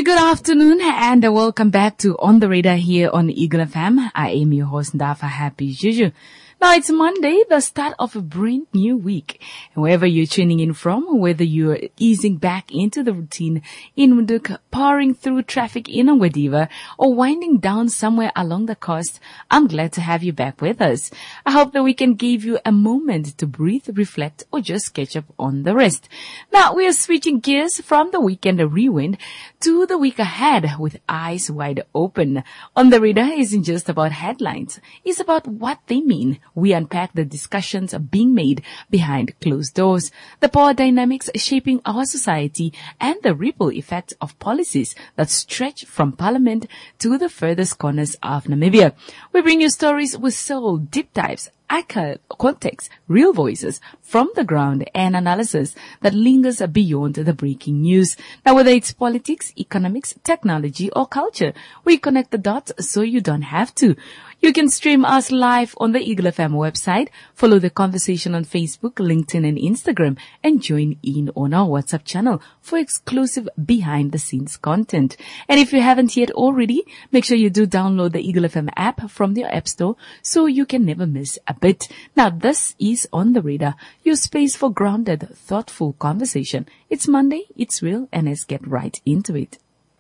Very good afternoon and welcome back to On the Radar here on Eagle FM. I am your host Ndafa Happy Juju. Now it's Monday, the start of a brand new week. And wherever you're tuning in from, whether you're easing back into the routine in Windhoek, powering through traffic in Ongwediva, or winding down somewhere along the coast, I'm glad to have you back with us. I hope that we can give you a moment to breathe, reflect, or just catch up on the rest. Now we are switching gears from the weekend rewind to the week ahead with eyes wide open. On the Radar isn't just about headlines. It's about what they mean. We unpack the discussions being made behind closed doors, the power dynamics shaping our society, and the ripple effects of policies that stretch from Parliament to the furthest corners of Namibia. We bring you stories with soul, deep dives, archive, context, real voices from the ground, and analysis that lingers beyond the breaking news. Now, whether it's politics, economics, technology, or culture, we connect the dots so you don't have to. You can stream us live on the Eagle FM website, follow the conversation on Facebook, LinkedIn, and Instagram, and join in on our WhatsApp channel for exclusive behind-the-scenes content. And if you haven't yet already, make sure you do download the Eagle FM app from your App Store so you can never miss a bit. Now, this is On the Radar, your space for grounded, thoughtful conversation. It's Monday, it's real, and let's get right into it.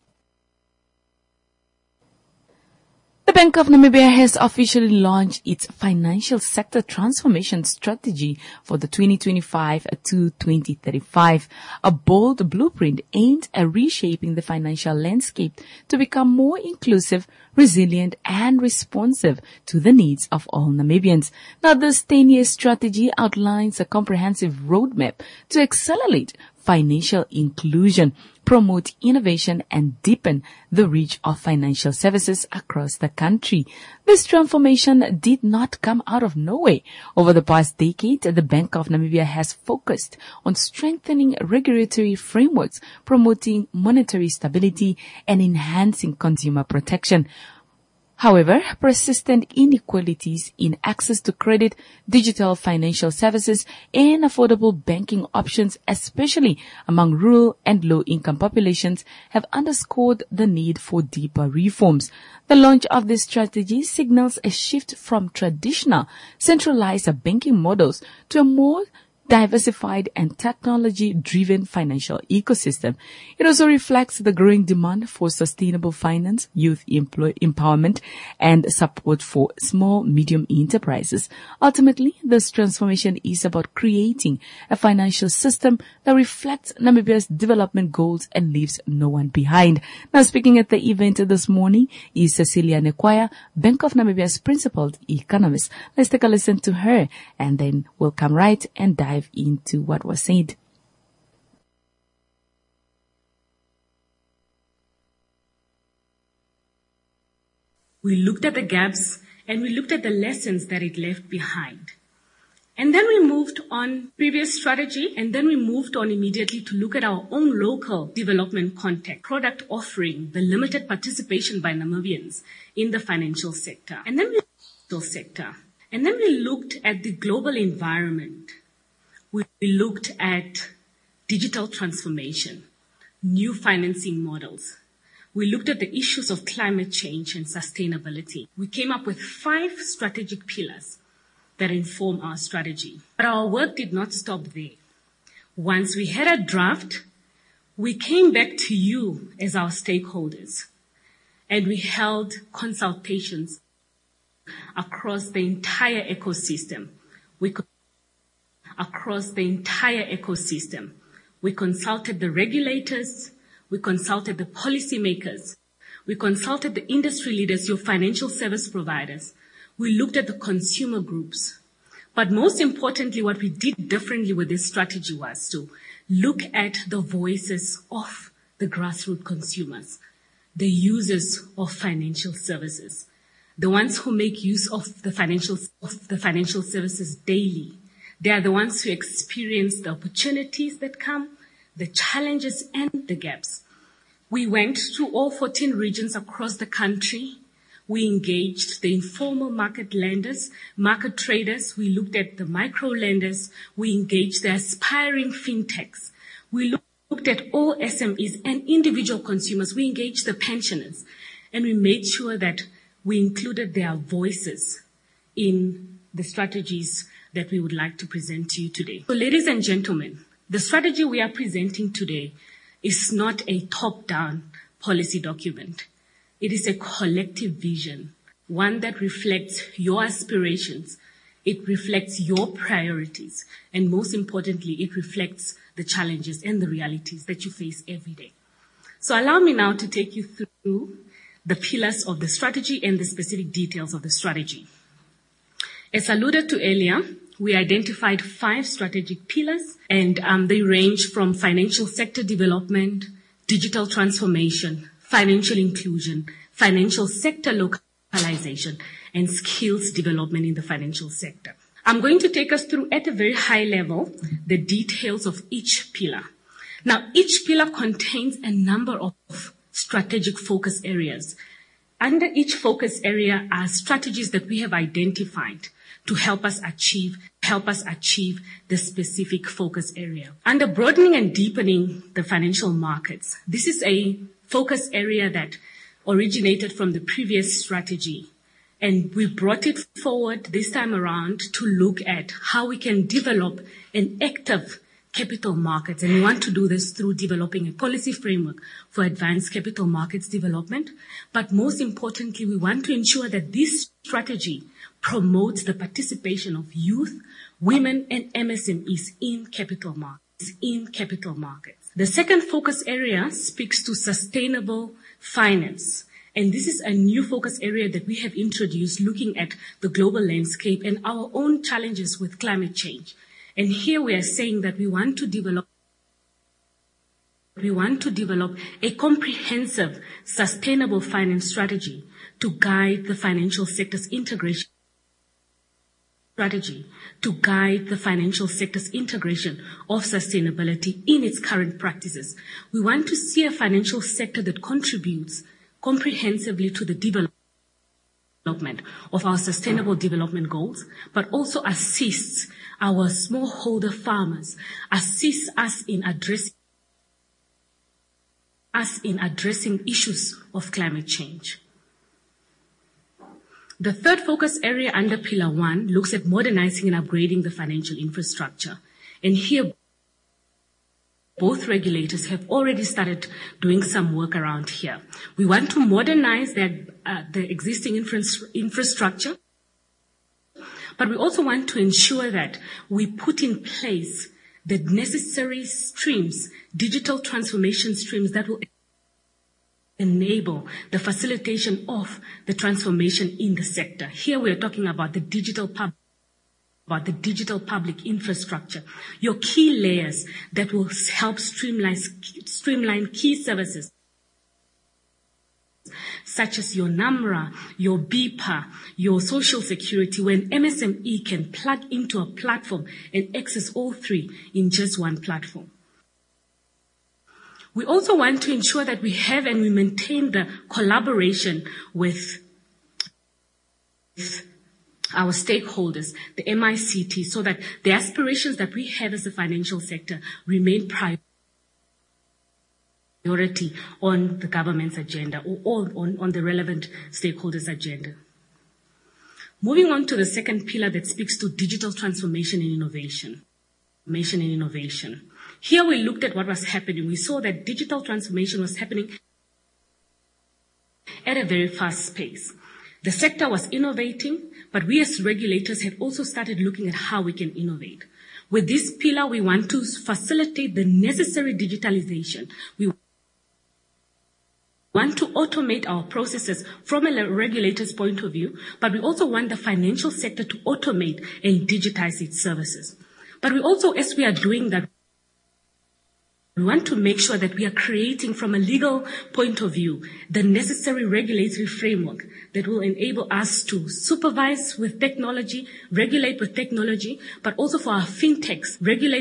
The Bank of Namibia has officially launched its financial sector transformation strategy for the 2025 to 2035, a bold blueprint aimed at reshaping the financial landscape to become more inclusive, resilient, and responsive to the needs of all Namibians. Now, this 10-year strategy outlines a comprehensive roadmap to accelerate financial inclusion, promote innovation, and deepen the reach of financial services across the country. This transformation did not come out of nowhere. Over the past decade, the Bank of Namibia has focused on strengthening regulatory frameworks, promoting monetary stability, and enhancing consumer protection. However, persistent inequalities in access to credit, digital financial services, and affordable banking options, especially among rural and low-income populations, have underscored the need for deeper reforms. The launch of this strategy signals a shift from traditional centralized banking models to a more diversified and technology-driven financial ecosystem. It also reflects the growing demand for sustainable finance, youth empowerment, and support for small, medium enterprises. Ultimately, this transformation is about creating a financial system that reflects Namibia's development goals and leaves no one behind. Now, speaking at the event this morning is Cecilia Nekwaya, Bank of Namibia's principal economist. Let's take a listen to her, and then we'll come right and dive into what was said. We looked at the gaps and we looked at the lessons that it left behind. And then we moved on previous strategy, and then we moved on immediately to look at our own local development context, product offering, the limited participation by Namibians in the financial sector. And then we looked at the global environment. We looked at digital transformation, new financing models. We looked at the issues of climate change and sustainability. We came up with 5 strategic pillars that inform our strategy. But our work did not stop there. Once we had a draft, we came back to you as our stakeholders, and we held consultations across the entire ecosystem. We consulted the regulators, we consulted the policymakers, we consulted the industry leaders, your financial service providers. We looked at the consumer groups. But most importantly, what we did differently with this strategy was to look at the voices of the grassroots consumers, the users of financial services, the ones who make use of the financial services daily. They are the ones who experience the opportunities that come, the challenges, and the gaps. We went to all 14 regions across the country. We engaged the informal market lenders, market traders. We looked at the micro lenders. We engaged the aspiring fintechs. We looked looked at all SMEs and individual consumers. We engaged the pensioners, and we made sure that we included their voices in the strategies that we would like to present to you today. So, ladies and gentlemen, the strategy we are presenting today is not a top-down policy document. It is a collective vision, one that reflects your aspirations, it reflects your priorities, and most importantly, it reflects the challenges and the realities that you face every day. So allow me now to take you through the pillars of the strategy and the specific details of the strategy. As alluded to earlier, we identified 5 strategic pillars, and they range from financial sector development, digital transformation, financial inclusion, financial sector localization, and skills development in the financial sector. I'm going to take us through, at a very high level, the details of each pillar. Now, each pillar contains a number of strategic focus areas. Under each focus area are strategies that we have identified to help us achieve the specific focus area. Under broadening and deepening the financial markets, this is a focus area that originated from the previous strategy, and we brought it forward this time around to look at how we can develop an active capital markets, and we want to do this through developing a policy framework for advanced capital markets development. But most importantly, we want to ensure that this strategy promotes the participation of youth, women, and MSMEs in capital markets. The second focus area speaks to sustainable finance. And this is a new focus area that we have introduced, looking at the global landscape and our own challenges with climate change. And here we are saying that we want to develop a comprehensive, sustainable finance strategy to guide the financial sector's integration of sustainability in its current practices. We want to see a financial sector that contributes comprehensively to the development of our sustainable development goals, but also assists our smallholder farmers, assists us in addressing issues of climate change. The third focus area under Pillar 1 looks at modernizing and upgrading the financial infrastructure. And here, both regulators have already started doing some work around here. We want to modernize the existing infrastructure, but we also want to ensure that we put in place the necessary streams, digital transformation streams that will enable the facilitation of the transformation in the sector. Here we are talking about the digital public infrastructure, your key layers that will help streamline key services such as your NAMRA, your BIPA, your social security, when MSME can plug into a platform and access all three in just one platform. We also want to ensure that we have and we maintain the collaboration with our stakeholders, the MICT, so that the aspirations that we have as a financial sector remain priority on the government's agenda or on the relevant stakeholders' agenda. Moving on to the second pillar that speaks to digital transformation and innovation. Here we looked at what was happening. We saw that digital transformation was happening at a very fast pace. The sector was innovating, but we as regulators have also started looking at how we can innovate. With this pillar, we want to facilitate the necessary digitalization. We want to automate our processes from a regulator's point of view, but we also want the financial sector to automate and digitize its services. But we also, as we are doing that, we want to make sure that we are creating, from a legal point of view, the necessary regulatory framework that will enable us to supervise with technology, regulate with technology, but also for our fintechs,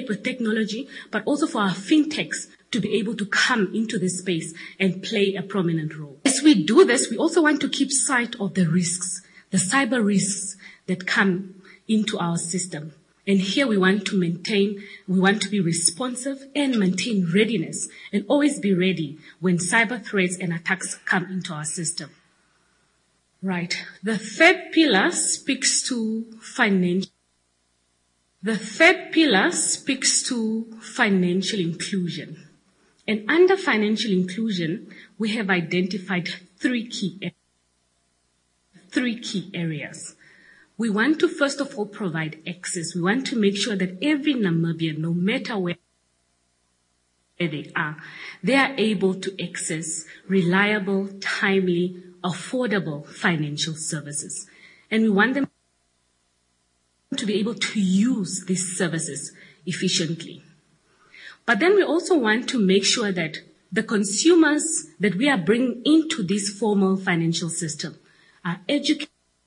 to be able to come into this space and play a prominent role. As we do this, we also want to keep sight of the risks, the cyber risks that come into our system. And here we want to be responsive and maintain readiness and always be ready when cyber threats and attacks come into our system. Right. The third pillar speaks to financial inclusion. And under financial inclusion, we have identified three key areas. We want to first of all provide access. We want to make sure that every Namibian, no matter where they are able to access reliable, timely, affordable financial services. And we want them to be able to use these services efficiently. But then we also want to make sure that the consumers that we are bringing into this formal financial system are educated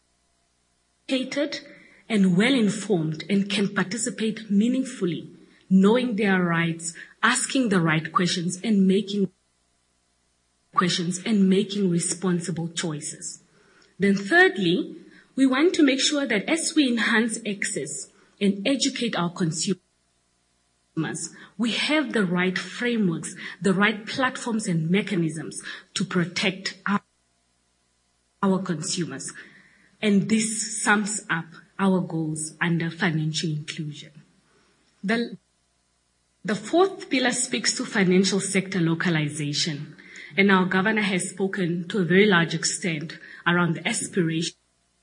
and well-informed and can participate meaningfully, knowing their rights, asking the right questions and making responsible choices. Then thirdly, we want to make sure that as we enhance access and educate our consumers, we have the right frameworks, the right platforms and mechanisms to protect our consumers. And this sums up our goals under financial inclusion. The fourth pillar speaks to financial sector localization. And our governor has spoken to a very large extent around the aspirations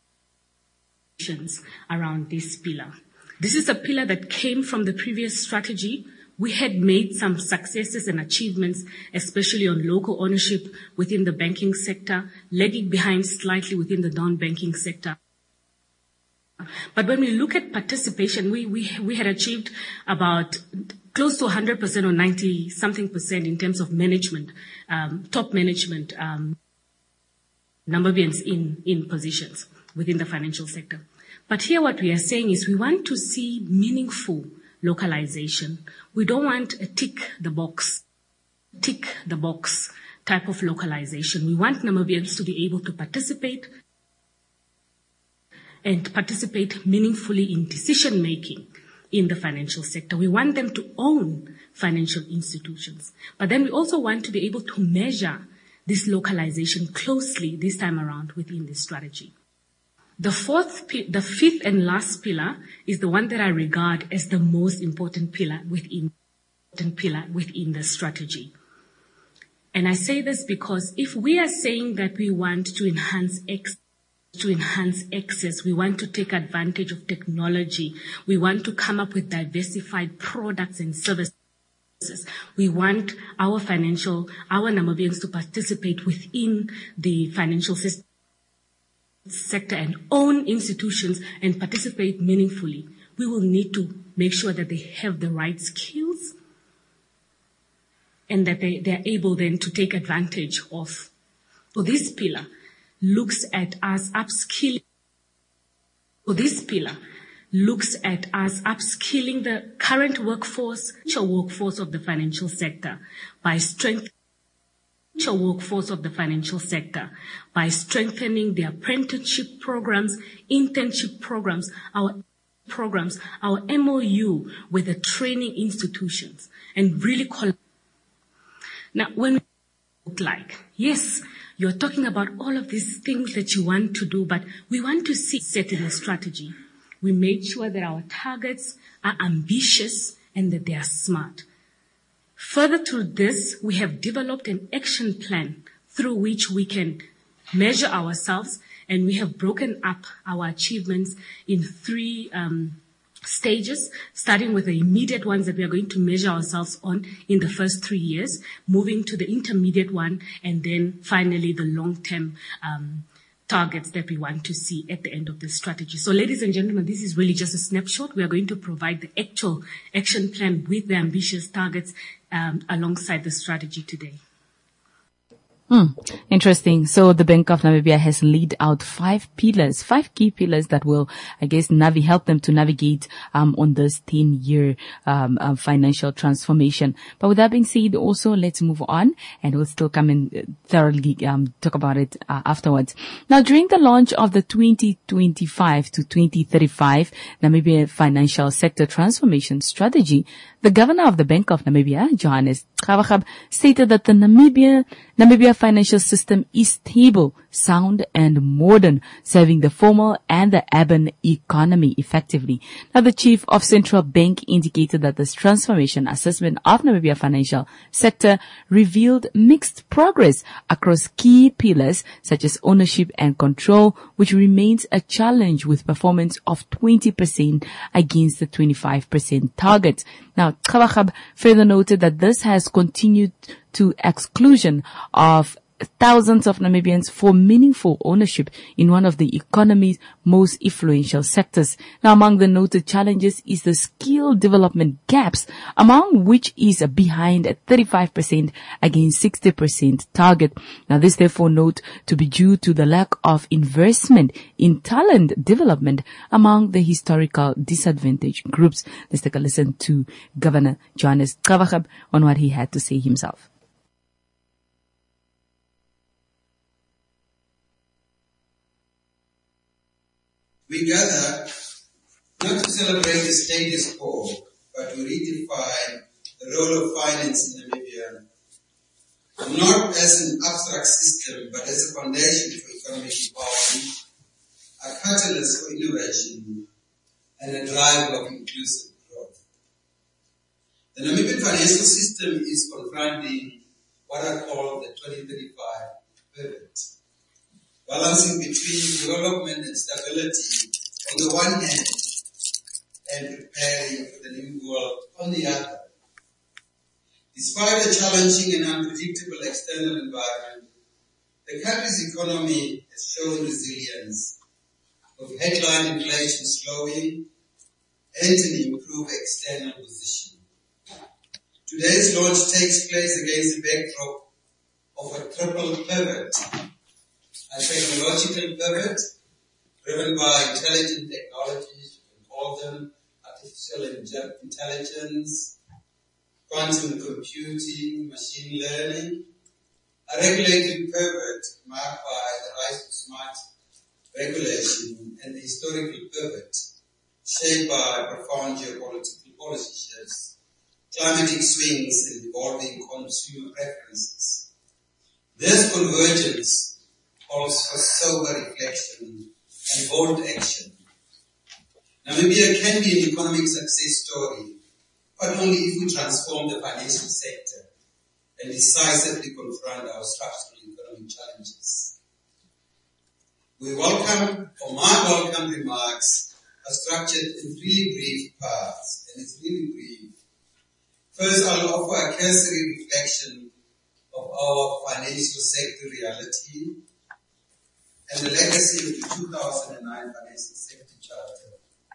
around this pillar. This is a pillar that came from the previous strategy. We had made some successes and achievements, especially on local ownership within the banking sector, lagging behind slightly within the non-banking sector. But when we look at participation, we had achieved about close to 100% or 90-something% in terms of management, top management, Namibians in positions within the financial sector. But here what we are saying is we want to see meaningful localization. We don't want a tick the box type of localization. We want Namibians to be able to participate meaningfully in decision making in the financial sector. We want them to own financial institutions. But then we also want to be able to measure this localization closely this time around within this strategy. The fifth and last pillar is the one that I regard as the most important pillar within the strategy. And I say this because if we are saying that we want to enhance access, we want to take advantage of technology, we want to come up with diversified products and services, we want our Namibians to participate within the financial sector and own institutions and participate meaningfully. We will need to make sure that they have the right skills and that they are able then to take advantage of. So this pillar looks at us upskilling. The current workforce of the financial sector by strengthening the apprenticeship programs, internship programs, our MOU with the training institutions, and really Now, when we look like, yes, you're talking about all of these things that you want to do, but we want to see set in a strategy. We made sure that our targets are ambitious and that they are smart. Further to this, we have developed an action plan through which we can measure ourselves, and we have broken up our achievements in three stages, starting with the immediate ones that we are going to measure ourselves on in the first 3 years, moving to the intermediate one, and then finally the long-term targets that we want to see at the end of this strategy. So ladies and gentlemen, this is really just a snapshot. We are going to provide the actual action plan with the ambitious targets alongside the strategy today. Interesting. So the Bank of Namibia has laid out 5 key pillars that will, I guess, help them to navigate on this 10-year financial transformation. But with that being said, also let's move on, and we'll still come and thoroughly talk about it afterwards. Now, during the launch of the 2025 to 2035 Namibia Financial Sector Transformation Strategy, the Governor of the Bank of Namibia, Johannes Gravagab, stated that the Namibia financial system is stable, sound, and modern, serving the formal and the urban economy effectively. Now, the Chief of Central Bank indicated that this transformation assessment of Namibia financial sector revealed mixed progress across key pillars such as ownership and control, which remains a challenge with performance of 20% against the 25% target. Now, Gravagab further noted that this has continued to exclusion of thousands of Namibians for meaningful ownership in one of the economy's most influential sectors. Now, among the noted challenges is the skill development gaps, among which is behind at 35% against 60% target. Now, this therefore note to be due to the lack of investment in talent development among the historical disadvantaged groups. Let's take a listen to Governor Johannes Gravagab on what he had to say himself. We gather not to celebrate the status quo, but to redefine the role of finance in Namibia, not as an abstract system, but as a foundation for economic empowerment, a catalyst for innovation, and a driver of inclusive growth. The Namibian financial system is confronting what I call the 2035 pivot, balancing between development and stability on the one hand and preparing for the new world on the other. Despite the challenging and unpredictable external environment, the country's economy has shown resilience, with headline inflation slowing and an improved external position. Today's launch takes place against the backdrop of a triple pivot: a technological pivot driven by intelligent technologies, you can call them artificial intelligence, quantum computing, machine learning, a regulated pivot marked by the rise of smart regulation, and the historical pivot shaped by profound geopolitical policy shifts, climatic swings, and evolving consumer preferences. This convergence calls for sober reflection and bold action. Namibia can be an economic success story, but only if we transform the financial sector and decisively confront our structural economic challenges. My welcome remarks are structured in 3 brief parts, and it's really brief. First, I'll offer a cursory reflection of our financial sector reality and the legacy of the 2009 Financial Sector Charter.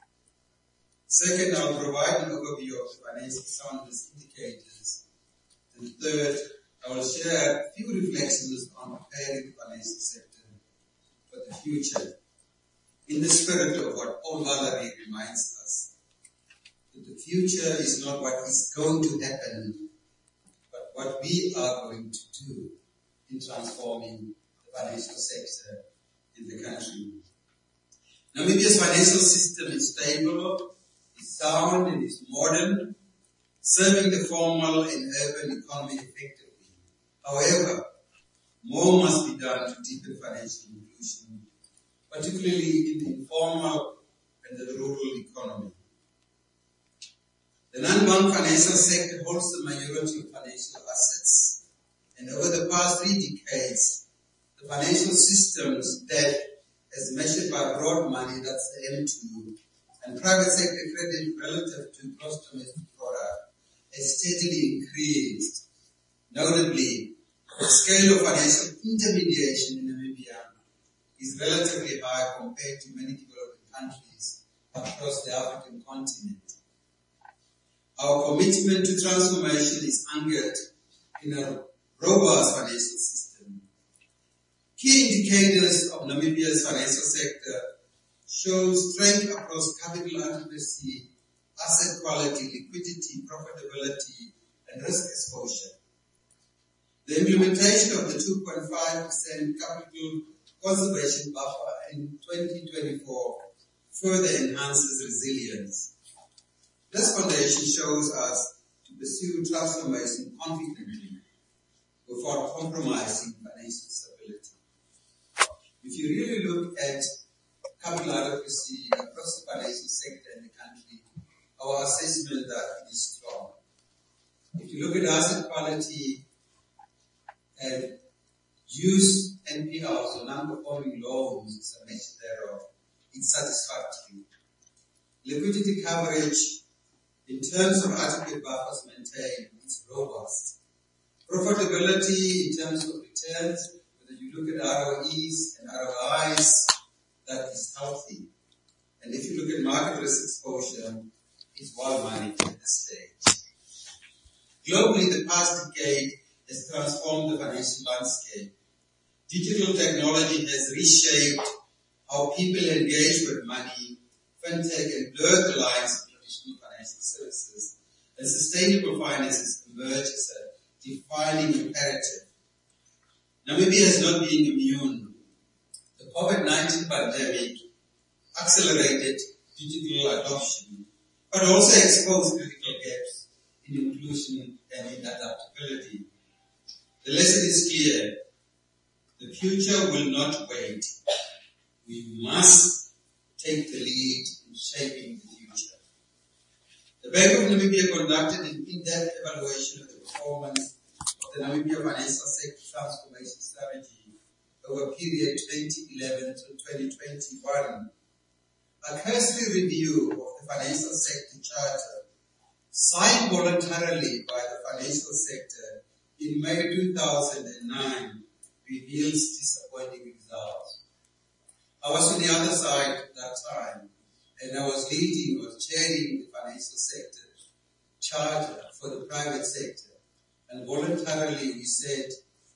Second, I'll provide an overview of the financial soundness indicators. And third, I will share a few reflections on preparing the financial sector for the future, in the spirit of what Paul Valery reminds us, that the future is not what is going to happen, but what we are going to do in transforming the financial sector in the country. Namibia's financial system is stable, is sound, and is modern, serving the formal and urban economy effectively. However, more must be done to deepen financial inclusion, particularly in the informal and the rural economy. The non-bank financial sector holds the majority of financial assets, and over the past 3 decades, the financial system's debt, as measured by broad money, that's the M2, and private sector credit relative to gross domestic product, has steadily increased. Notably, the scale of financial intermediation in Namibia is relatively high compared to many developing countries across the African continent. Our commitment to transformation is anchored in a robust financial system Key indicators of Namibia's financial sector show strength across capital adequacy, asset quality, liquidity, profitability, and risk exposure. The implementation of the 2.5% capital conservation buffer in 2024 further enhances resilience. This foundation shows us to pursue transformation confidently without compromising financial stability. If you really look at capital adequacy across the financial sector in the country, our assessment that it is strong. If you look at asset quality and use NPLs or non-performing loans as a measure thereof, it's satisfactory. Liquidity coverage in terms of adequate buffers maintained is robust. Profitability in terms of returns, whether you look at ROEs and ROIs, that is healthy. And if you look at market risk exposure, it's well managed at this stage. Globally, the past decade has transformed the financial landscape. Digital technology has reshaped how people engage with money, fintech, and blurred the lines of traditional financial services, and sustainable finance has emerged as a defining imperative. Namibia has not been immune. The COVID-19 pandemic accelerated digital adoption, but also exposed critical gaps in inclusion and in adaptability. The lesson is clear. The future will not wait. We must take the lead in shaping the future. The Bank of Namibia conducted an in-depth evaluation of the performance of the Namibia Financial Sector Transformation Strategy over period 2011 to 2021. A cursory review of the financial sector charter, signed voluntarily by the financial sector in May 2009, reveals disappointing results. I was on the other side at that time, and I was chairing the financial sector charter for the private sector. And voluntarily we said,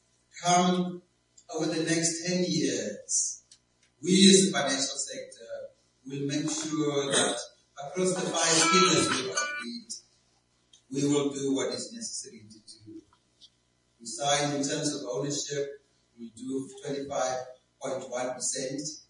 come over the next 10 years, we as the financial sector will make sure that across the 5 pillars we have agreed, we will do what is necessary to do. We signed in terms of ownership, we do 25.1%.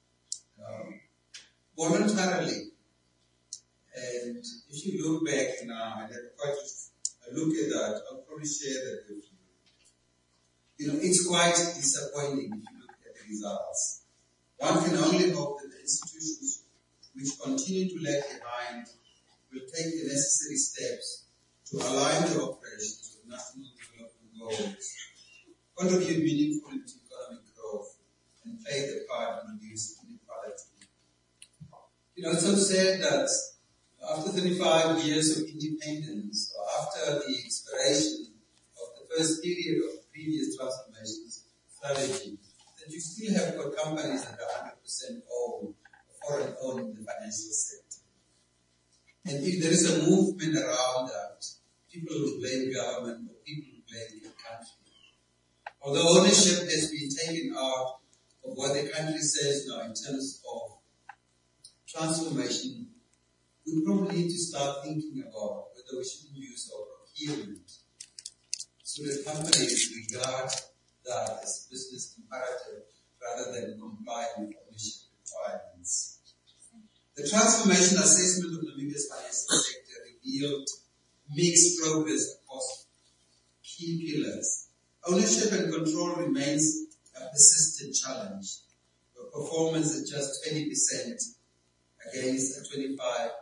Voluntarily. And if you look back now and have quite a look at that, I'll probably share that with you. You know, it's quite disappointing if you look at the results. One can only hope that the institutions which continue to lag behind will take the necessary steps to align their operations with national development goals, contribute meaningfully to economic growth, and play their part in reducing inequality. You know, it's so sad that after 35 years of independence, or after the expiration of the first period of the previous transformation strategy, that you still have got companies that are 100% owned, foreign owned in the financial sector. And if there is a movement around that, people will blame government or people will blame the country. Although ownership has been taken out of what the country says now in terms of transformation, we probably need to start thinking about whether we shouldn't use our procurement so that companies regard that as business imperative rather than complying with ownership requirements. The transformation assessment of Namibia's financial sector revealed mixed progress across key pillars. Ownership and control remains a persistent challenge, with performance at just 20% against a 25.1%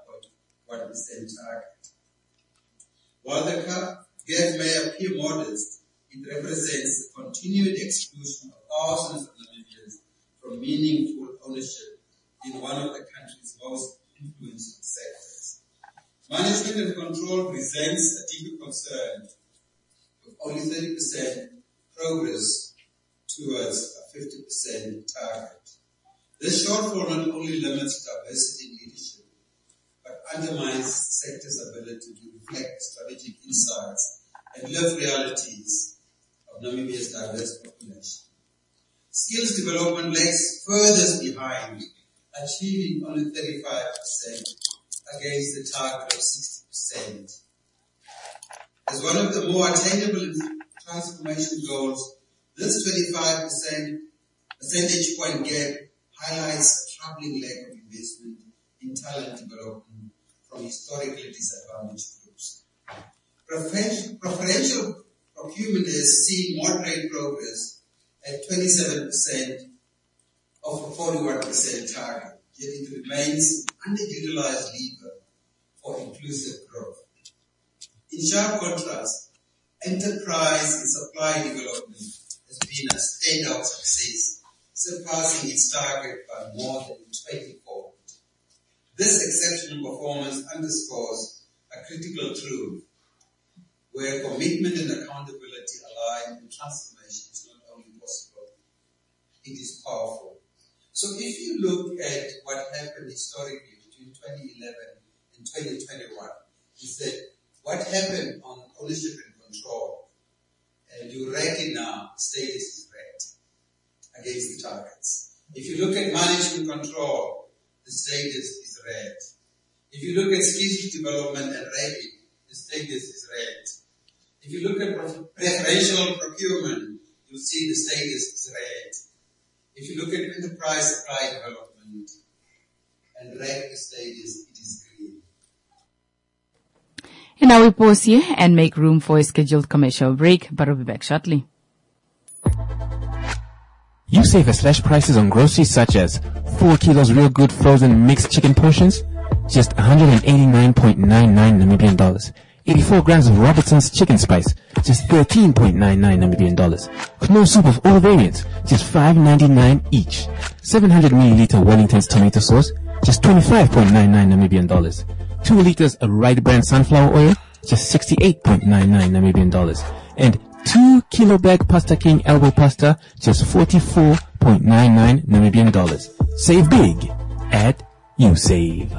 target. While the gap may appear modest, it represents the continued exclusion of thousands of Namibians from meaningful ownership in one of the country's most influential sectors. Management and control presents a deeper concern, with only 30% progress towards a 50% target. This shortfall not only limits diversity in leadership, but undermines the sector's ability to reflect strategic insights and live realities of Namibia's diverse population. skills development lags furthest behind, achieving only 35% against the target of 60%. As one of the more attainable transformation goals, this 25% percentage point gap highlights a troubling lack of investment in talent development from historically disadvantaged groups. Preferential procurement has seen moderate progress at 27% of a 41% target, yet it remains an underutilized lever for inclusive growth. In sharp contrast, enterprise and supply development has been a standout success, surpassing its target by more than 24. This exceptional performance underscores a critical truth where commitment and accountability align and transformation is not only possible, it is powerful. So if you look at what happened historically between 2011 and 2021, is that what happened on ownership and control, and you reckon now status is red against the targets. If you look at management control, the status is red. If you look at skills development and rating, the status is red. If you look at preferential procurement, you'll see the status is red. If you look at enterprise supply development and reg status, it is green. And now we pause here and make room for a scheduled commercial break, but we'll be back shortly. USave has slash prices on groceries such as 4 kilos real good frozen mixed chicken portions, just 189.99 Namibian dollars. 84 grams of Robertson's chicken spice, just 13.99 Namibian dollars. Knorr soup of all variants, just $5.99 each. 700 milliliter Wellington's tomato sauce, just 25.99 Namibian dollars. 2 liters of Wright brand sunflower oil, just 68.99 Namibian dollars. And 2 kilo bag Pasta King elbow pasta, just 44.99 Namibian dollars. Save big at USave.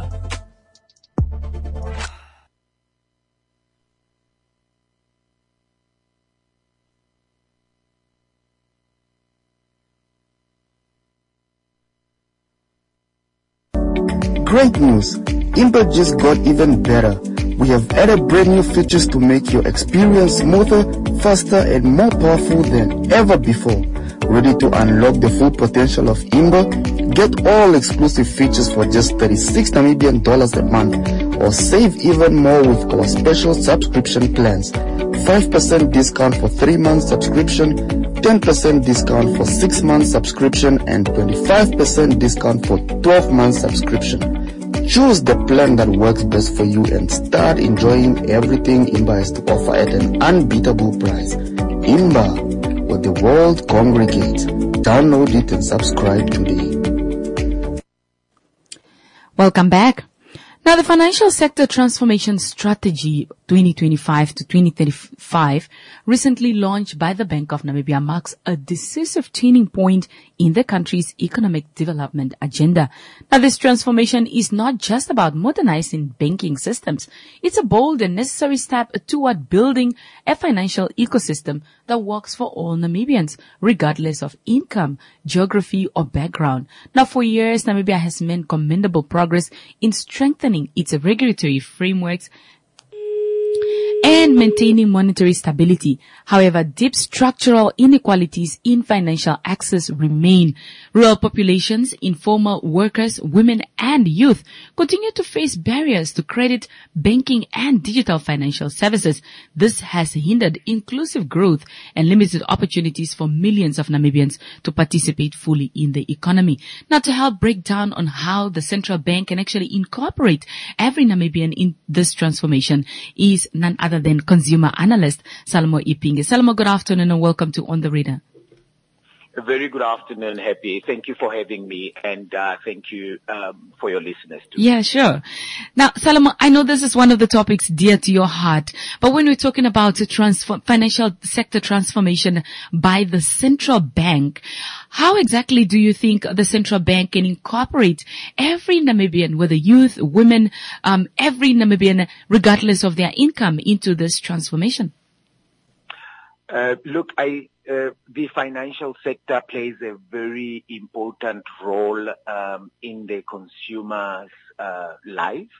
Great news! Imba just got even better. We have added brand new features to make your experience smoother, faster and more powerful than ever before. Ready to unlock the full potential of Imba? Get all exclusive features for just 36 Namibian dollars a month, or save even more with our special subscription plans. 5% discount for 3 months subscription, 10% discount for 6 months subscription, and 25% discount for 12 months subscription. Choose the plan that works best for you and start enjoying everything Imba has to offer at an unbeatable price. Imba, where the world congregates. Download it and subscribe today. Welcome back. Now, the Financial Sector Transformation Strategy 2025 to 2035, recently launched by the Bank of Namibia, marks a decisive turning point in the country's economic development agenda. Now, this transformation is not just about modernizing banking systems. It's a bold and necessary step toward building a financial ecosystem that works for all Namibians, regardless of income, geography, or background. Now, for years, Namibia has made commendable progress in strengthening its regulatory frameworks and maintaining monetary stability. However, deep structural inequalities in financial access remain. Rural populations, informal workers, women, and youth continue to face barriers to credit, banking, and digital financial services. This has hindered inclusive growth and limited opportunities for millions of Namibians to participate fully in the economy. Now, to help break down on how the central bank can actually incorporate every Namibian in this transformation is none other than consumer analyst Salomo Ipinge. Salomo, good afternoon and welcome to On the Radar. A very good afternoon, Happy. Thank you for having me, and thank you for your listeners too. Yeah, sure. Now, Salomo, I know this is one of the topics dear to your heart, but when we're talking about financial sector transformation by the central bank, how exactly do you think the central bank can incorporate every Namibian, whether youth, women, every Namibian, regardless of their income, into this transformation? Look, the financial sector plays a very important role in the consumer's life.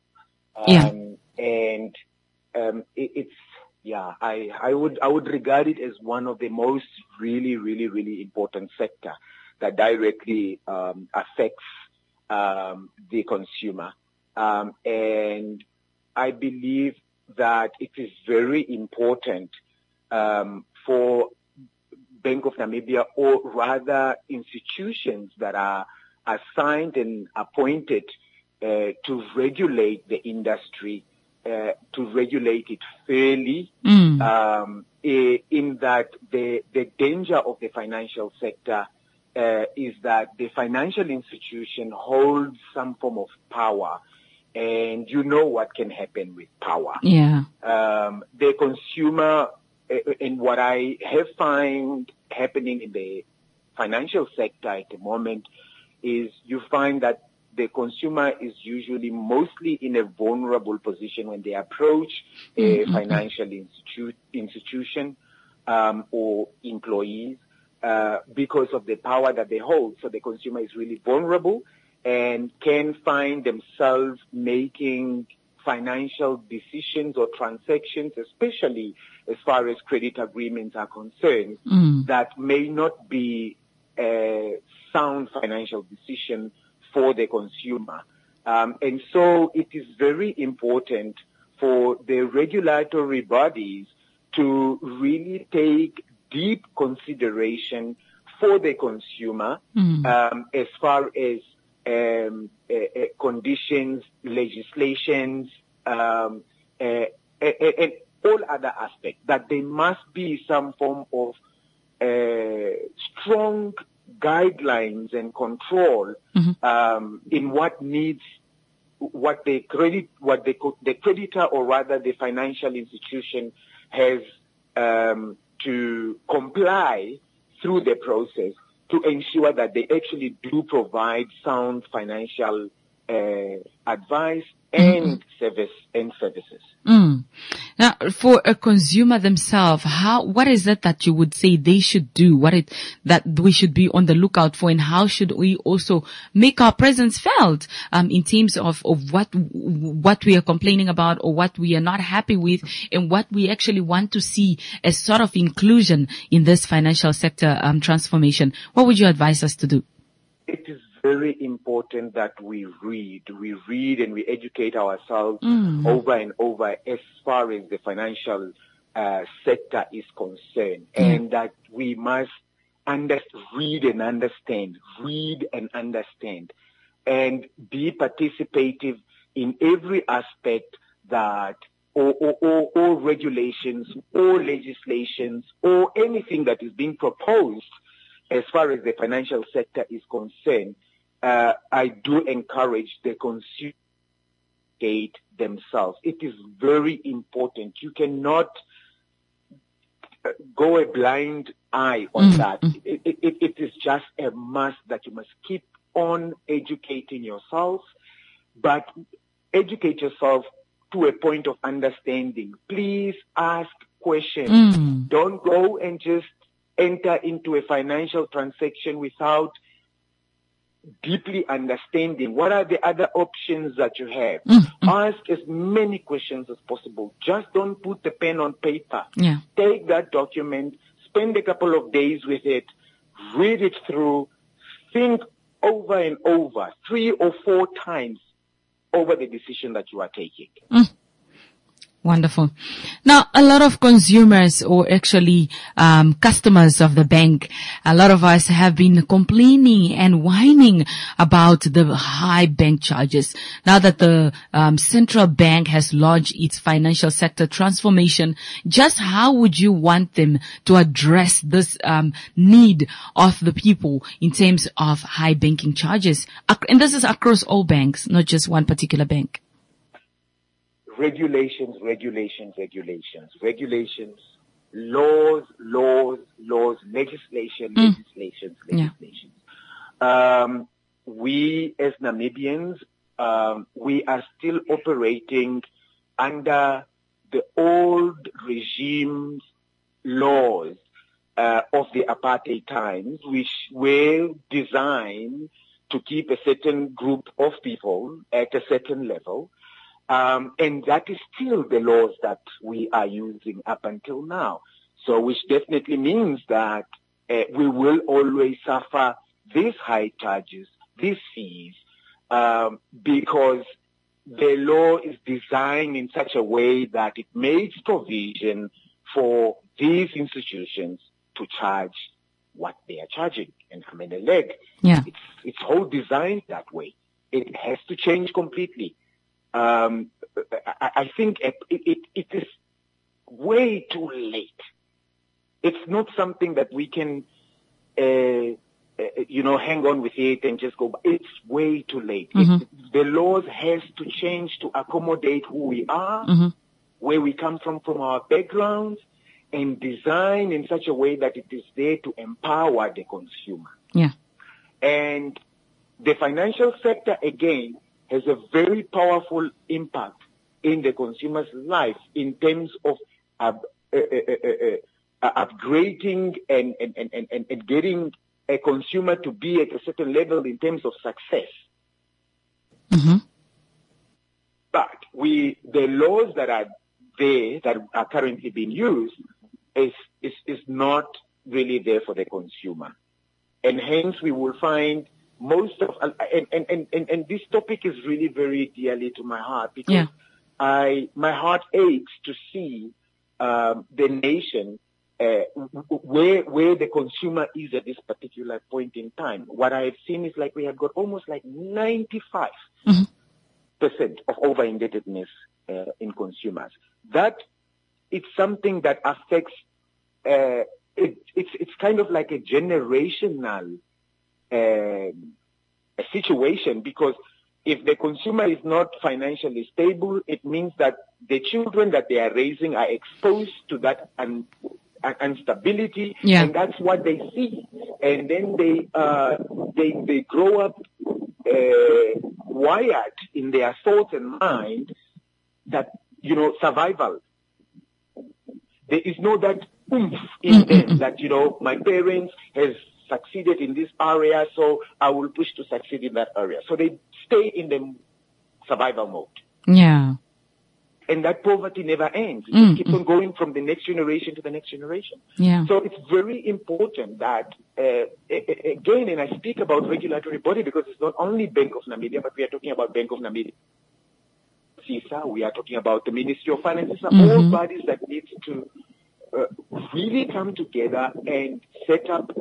I would regard it as one of the most really important sector that directly affects the consumer. And I believe that it is very important for Bank of Namibia, or rather institutions that are assigned and appointed to regulate the industry, to regulate it fairly, in that the danger of the financial sector is that the financial institution holds some form of power, and you know what can happen with power. Yeah. The consumer, and what I have found happening in the financial sector at the moment is you find that the consumer is usually mostly in a vulnerable position when they approach a financial institution or employees because of the power that they hold. So the consumer is really vulnerable and can find themselves making financial decisions or transactions, especially as far as credit agreements are concerned, that may not be a sound financial decision for the consumer. And so it is very important for the regulatory bodies to really take deep consideration for the consumer as far as conditions, legislations, and all other aspects, that there must be some form of strong guidelines and control in what the creditor, or rather the financial institution, has to comply through the process to ensure that they actually do provide sound financial advice and services. Now, for a consumer themselves, what is it that you would say they should do? That we should be on the lookout for, and how should we also make our presence felt in terms of what we are complaining about, or what we are not happy with, and what we actually want to see as sort of inclusion in this financial sector transformation? What would you advise us to do? It is very important that we read and we educate ourselves over and over as far as the financial sector is concerned, and that we must read and understand, and be participative in every aspect that or regulations or legislations or anything that is being proposed as far as the financial sector is concerned. I do encourage the consumer to educate themselves. It is very important. You cannot go a blind eye on that. It is just a must that you must keep on educating yourself, but educate yourself to a point of understanding. Please ask questions. Don't go and just enter into a financial transaction without deeply understanding what are the other options that you have. Ask as many questions as possible. Just don't put the pen on paper. Take that document, spend a couple of days with it, read it through, think over and over, 3 or 4 times over the decision that you are taking. Wonderful. Now, a lot of consumers, or actually customers of the bank, a lot of us have been complaining and whining about the high bank charges. Now that the central bank has launched its financial sector transformation, just how would you want them to address this need of the people in terms of high banking charges? And this is across all banks, not just one particular bank. Regulations, laws, legislation. We as Namibians, we are still operating under the old regime's laws of the apartheid times, which were designed to keep a certain group of people at a certain level. And that is still the laws that we are using up until now. So which definitely means that we will always suffer these high charges, these fees, because the law is designed in such a way that it makes provision for these institutions to charge what they are charging. And I mean, it's whole designed that way. It has to change completely. I think it is way too late. It's not something that we can, hang on with it and just go by. It's way too late. Mm-hmm. The laws has to change to accommodate who we are, mm-hmm. where we come from our backgrounds, and design in such a way that it is there to empower the consumer. Yeah. And the financial sector, again, has a very powerful impact in the consumer's life in terms of upgrading and getting a consumer to be at a certain level in terms of success. Mm-hmm. But the laws that are there, that are currently being used, is not really there for the consumer. And hence we will find most of, and this topic is really very dearly to my heart, because my heart aches to see the nation where the consumer is at this particular point in time. What I have seen is like we have got almost like 95% of over-indebtedness in consumers. That it's something that affects. It's kind of like a generational a situation, because if the consumer is not financially stable, it means that the children that they are raising are exposed to that instability, and that's what they see. And then they grow up wired in their thoughts and mind that, survival. There is no that oomph in them that, my parents has succeeded in this area, so I will push to succeed in that area. So they stay in the survival mode. Yeah. And that poverty never ends. It just keeps on going from the next generation to the next generation. Yeah. So it's very important that, again, and I speak about regulatory body because it's not only Bank of Namibia, but we are talking about Bank of Namibia, CISA, we are talking about the Ministry of Finance. These are all bodies that need to really come together and set up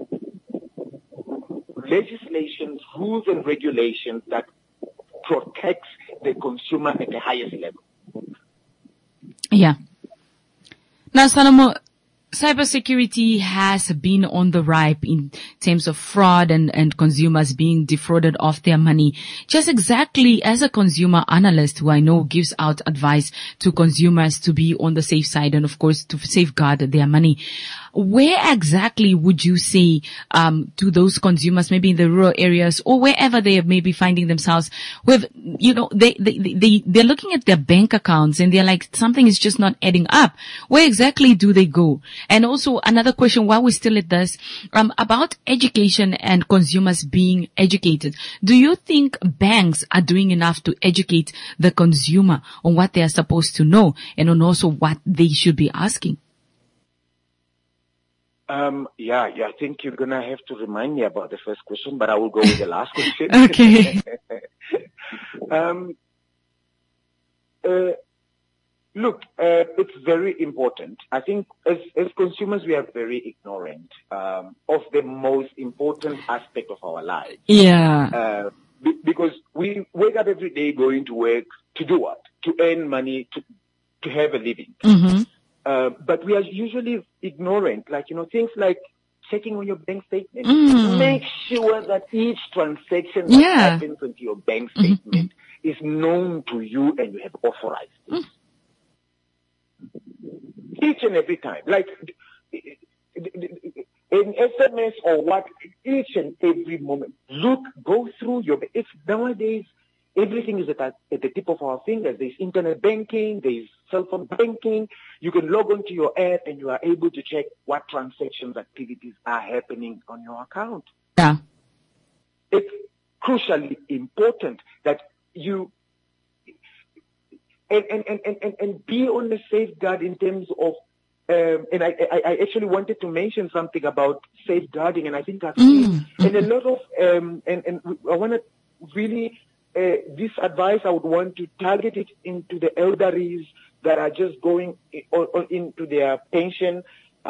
legislations, rules and regulations that protects the consumer at the highest level. Yeah. Now, Salomo, cybersecurity has been on the ripe in terms of fraud and consumers being defrauded of their money. Just exactly as a consumer analyst who I know gives out advice to consumers to be on the safe side and, of course, to safeguard their money, where exactly would you say to those consumers, maybe in the rural areas or wherever they may be finding themselves with, they're looking at their bank accounts and they're like, something is just not adding up. Where exactly do they go? And also another question while we're still at this, about education and consumers being educated. Do you think banks are doing enough to educate the consumer on what they are supposed to know and on also what they should be asking? I think you're going to have to remind me about the first question, but I will go with the last question. Okay. Look, it's very important. I think as consumers, we are very ignorant of the most important aspect of our lives. Yeah. Because we wake up every day going to work to do what? To earn money, to have a living. Mm-hmm. But we are usually ignorant, like, things like checking on your bank statement. Make sure that each transaction that happens into your bank statement is known to you and you have authorized it. Each and every time. Like, in SMS or what, each and every moment. Go through your, nowadays, everything is at the tip of our fingers. There's internet banking, there's cell phone banking. You can log onto your app and you are able to check what transactions activities are happening on your account. Yeah. It's crucially important that you and be on the safeguard in terms of and I actually wanted to mention something about safeguarding, and I think I've seen and a lot of and I want to really this advice I would want to target it into the elderlies that are just going into their pension.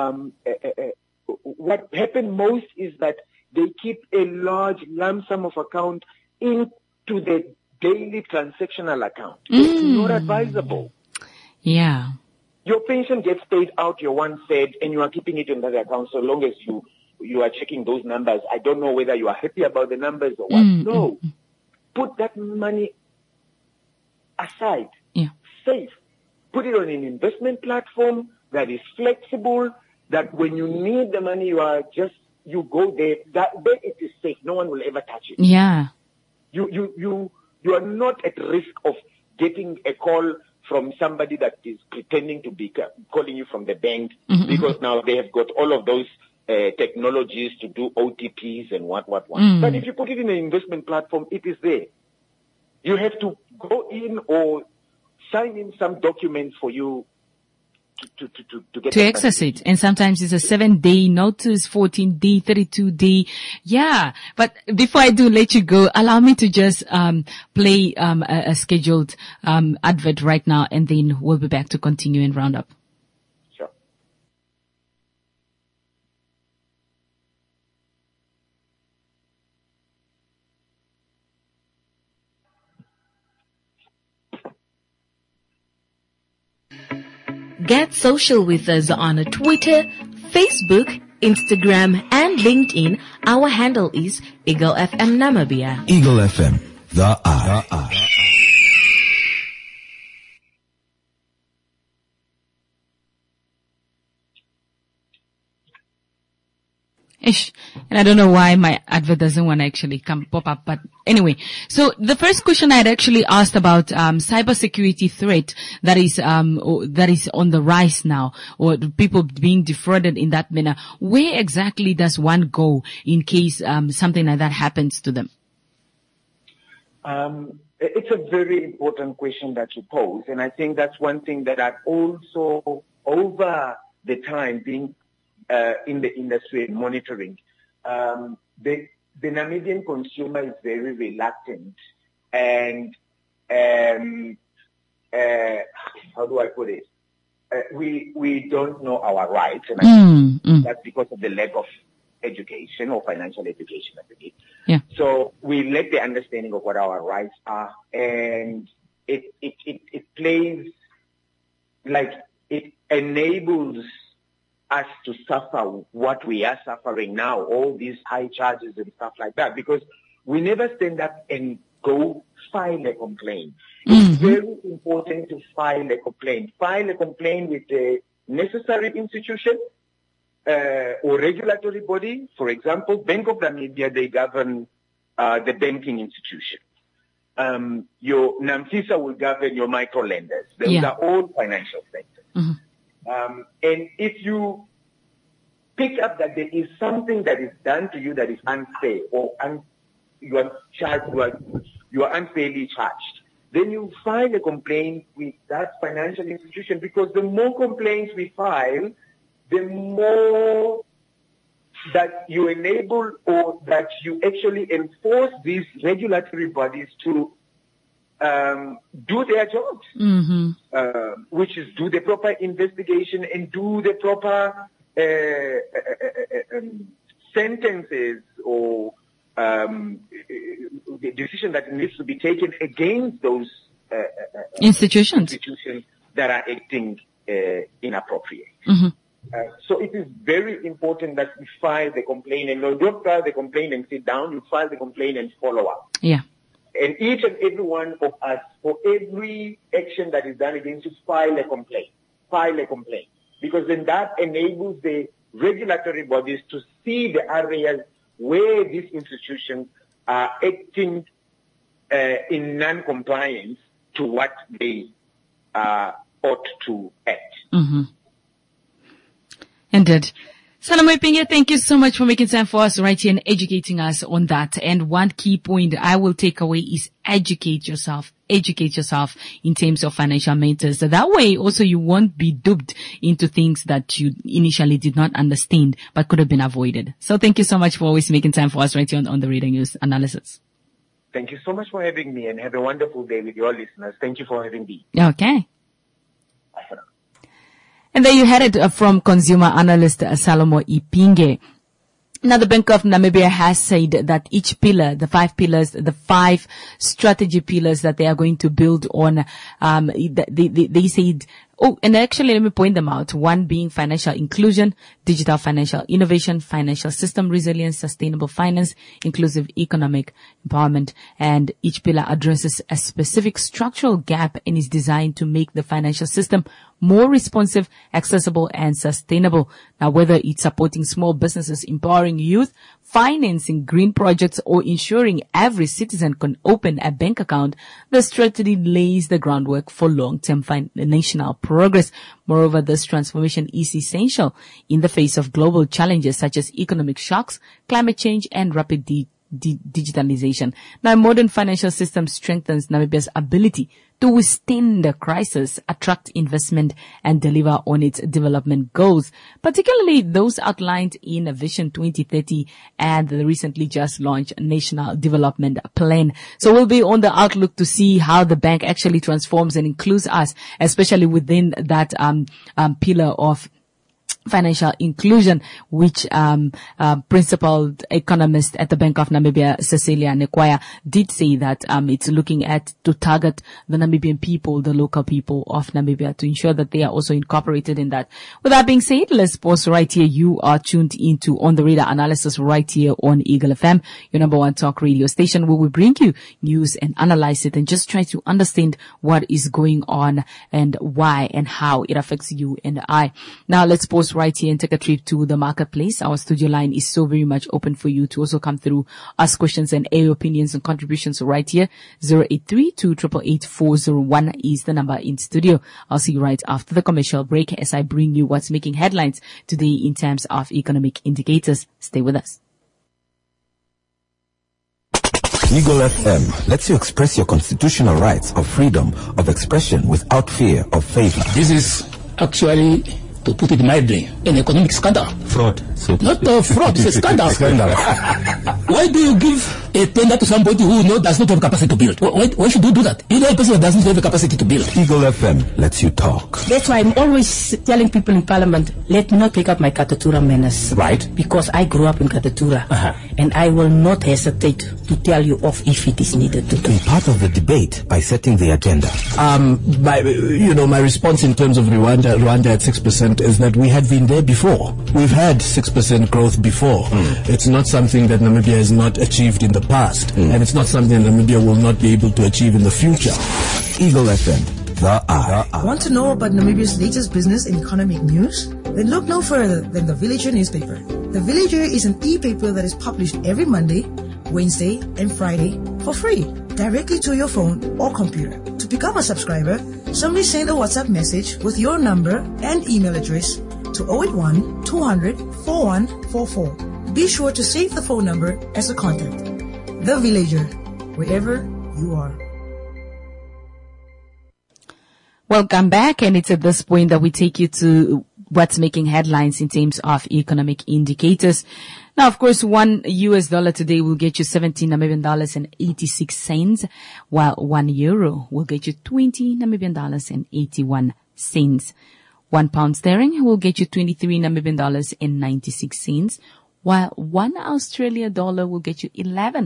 What happened most is that they keep a large lump sum of account into the daily transactional account. It's not advisable. Yeah. Your pension gets paid out, your 1/3, and you are keeping it in that account so long as you are checking those numbers. I don't know whether you are happy about the numbers or what. No. Put that money aside. Yeah. Safe. Put it on an investment platform that is flexible, that when you need the money, you go there. There it is safe. No one will ever touch it. Yeah. You are not at risk of getting a call from somebody that is pretending to be calling you from the bank because now they have got all of those technologies to do OTPs and what. But if you put it in an investment platform, it is there. You have to go in or sign in some documents for you to get to access it. And sometimes it's a 7-day notice, 14-day, 32-day. Yeah. But before I do let you go, allow me to just play a scheduled advert right now, and then we'll be back to continue and round up. Sure. Get social with us on Twitter, Facebook, Instagram, and LinkedIn. Our handle is Eagle FM Namibia. Eagle FM, the eye. Ish. And I don't know why my advert doesn't want to actually pop up, but anyway. So the first question I had actually asked about, cybersecurity threat that is on the rise now, or people being defrauded in that manner. Where exactly does one go in case, something like that happens to them? It's a very important question that you pose. And I think that's one thing that I've also, over the time, being in the industry and monitoring, the Namibian consumer is very reluctant, and how do I put it? We don't know our rights, and I think that's because of the lack of education or financial education, I believe. Yeah. So we lack the understanding of what our rights are, and it plays like it enables us to suffer what we are suffering now, all these high charges and stuff like that, because we never stand up and go file a complaint. It's very important to file a complaint. File a complaint with a necessary institution or regulatory body. For example, Bank of Namibia, they govern the banking institution. Your NAMFISA will govern your micro lenders. Those are all financial sectors. And if you pick up that there is something that is done to you that is unfair, or you are unfairly charged, then you file a complaint with that financial institution, because the more complaints we file, the more that you enable or that you actually enforce these regulatory bodies to do their jobs, which is do the proper investigation and do the proper sentences or the decision that needs to be taken against those institutions that are acting inappropriate. So it is very important that we file the complaint, and don't file the complaint and sit down. You file the complaint and follow up. Yeah. And each and every one of us, for every action that is done against you, file a complaint. File a complaint. Because then that enables the regulatory bodies to see the areas where these institutions are acting in non-compliance to what they ought to act. Mm-hmm. Indeed. Salamo Ipinge, thank you so much for making time for us right here and educating us on that. And one key point I will take away is educate yourself in terms of financial matters. So that way also you won't be duped into things that you initially did not understand but could have been avoided. So thank you so much for always making time for us right here on the Radar News Analysis. Thank you so much for having me, and have a wonderful day with your listeners. Thank you for having me. Okay. And there you had it from consumer analyst Salamo Ipinge. Now, the Bank of Namibia has said that each pillar, the 5 pillars, the 5 strategy pillars that they are going to build on, they said, and actually let me point them out. One being financial inclusion, digital financial innovation, financial system resilience, sustainable finance, inclusive economic empowerment. And each pillar addresses a specific structural gap and is designed to make the financial system more responsive, accessible, and sustainable. Now, whether it's supporting small businesses, empowering youth, financing green projects, or ensuring every citizen can open a bank account, the strategy lays the groundwork for long-term national progress. Moreover, this transformation is essential in the face of global challenges such as economic shocks, climate change, and rapid digitalization. Now, a modern financial system strengthens Namibia's ability to withstand the crisis, attract investment, and deliver on its development goals, particularly those outlined in Vision 2030 and the recently just launched National Development Plan. So we'll be on the outlook to see how the bank actually transforms and includes us, especially within that pillar of financial inclusion, which principal economist at the Bank of Namibia, Cecilia Nekwaya, did say that it's looking at to target the Namibian people, the local people of Namibia, to ensure that they are also incorporated in that. With that being said, let's pause right here. You are tuned into On the Radar Analysis right here on Eagle FM, your number one talk radio station, where we bring you news and analyze it and just try to understand what is going on and why and how it affects you and I. Now let's pause right here and take a trip to the marketplace. Our studio line is so very much open for you to also come through, ask questions and air your opinions and contributions right here. 083-288-8401 is the number in studio. I'll see you right after the commercial break as I bring you what's making headlines today in terms of economic indicators. Stay with us. Eagle FM lets you express your constitutional rights of freedom of expression without fear of favor. This is actually, to put it mildly, an economic scandal. Fraud. So not fraud, it's a scandal. Why do you give a tender to somebody who does not have capacity to build? Why should you do that? You know a person that doesn't have the capacity to build. Eagle FM lets you talk. That's why I'm always telling people in Parliament, let me not pick up my Katatura manners. Right. Because I grew up in Katatura. And I will not hesitate to tell you off if it is needed to Be part of the debate by setting the agenda. My response in terms of Rwanda at 6% is that we had been there before. We've had 6% growth before. It's not something that Namibia has not achieved in the past, and it's not something Namibia will not be able to achieve in the future. Eagle FM, the eye. Want to know about Namibia's latest business and economic news? Then look no further than The Villager newspaper. The Villager is an e-paper that is published every Monday, Wednesday, and Friday for free, directly to your phone or computer. To become a subscriber, simply send a WhatsApp message with your number and email address to 081 200 4144. Be sure to save the phone number as a contact. The Villager, wherever you are. Welcome back, and it's at this point that we take you to what's making headlines in terms of economic indicators. Now, of course, $1 today will get you $17.86, while €1 will get you $20.81. £1 will get you $23.96, while $1 will get you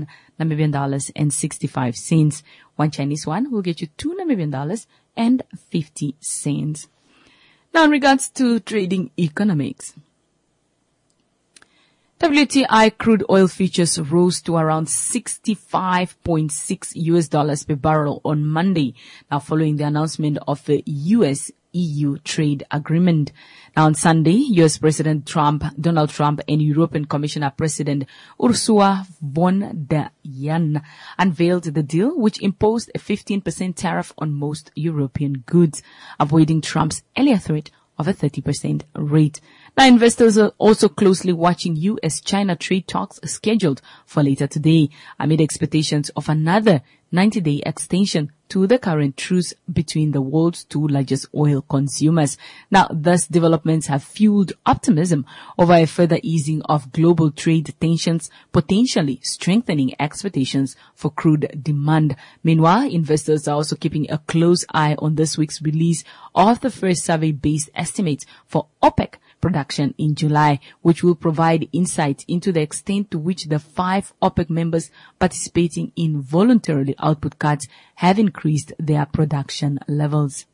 $11.65. One Chinese yuan will get you $2.50. Now, in regards to trading economics, WTI crude oil futures rose to around $65.6 per barrel on Monday, now following the announcement of the US-EU trade agreement. Now on Sunday, US President Donald Trump, and European Commissioner President Ursula von der Leyen unveiled the deal, which imposed a 15% tariff on most European goods, avoiding Trump's earlier threat of a 30% rate. Now, investors are also closely watching U.S.-China trade talks scheduled for later today, amid expectations of another 90-day extension to the current truce between the world's two largest oil consumers. Now, thus developments have fueled optimism over a further easing of global trade tensions, potentially strengthening expectations for crude demand. Meanwhile, investors are also keeping a close eye on this week's release of the first survey-based estimates for OPEC production in July, which will provide insight into the extent to which the 5 OPEC members participating in voluntarily output cuts have increased their production levels.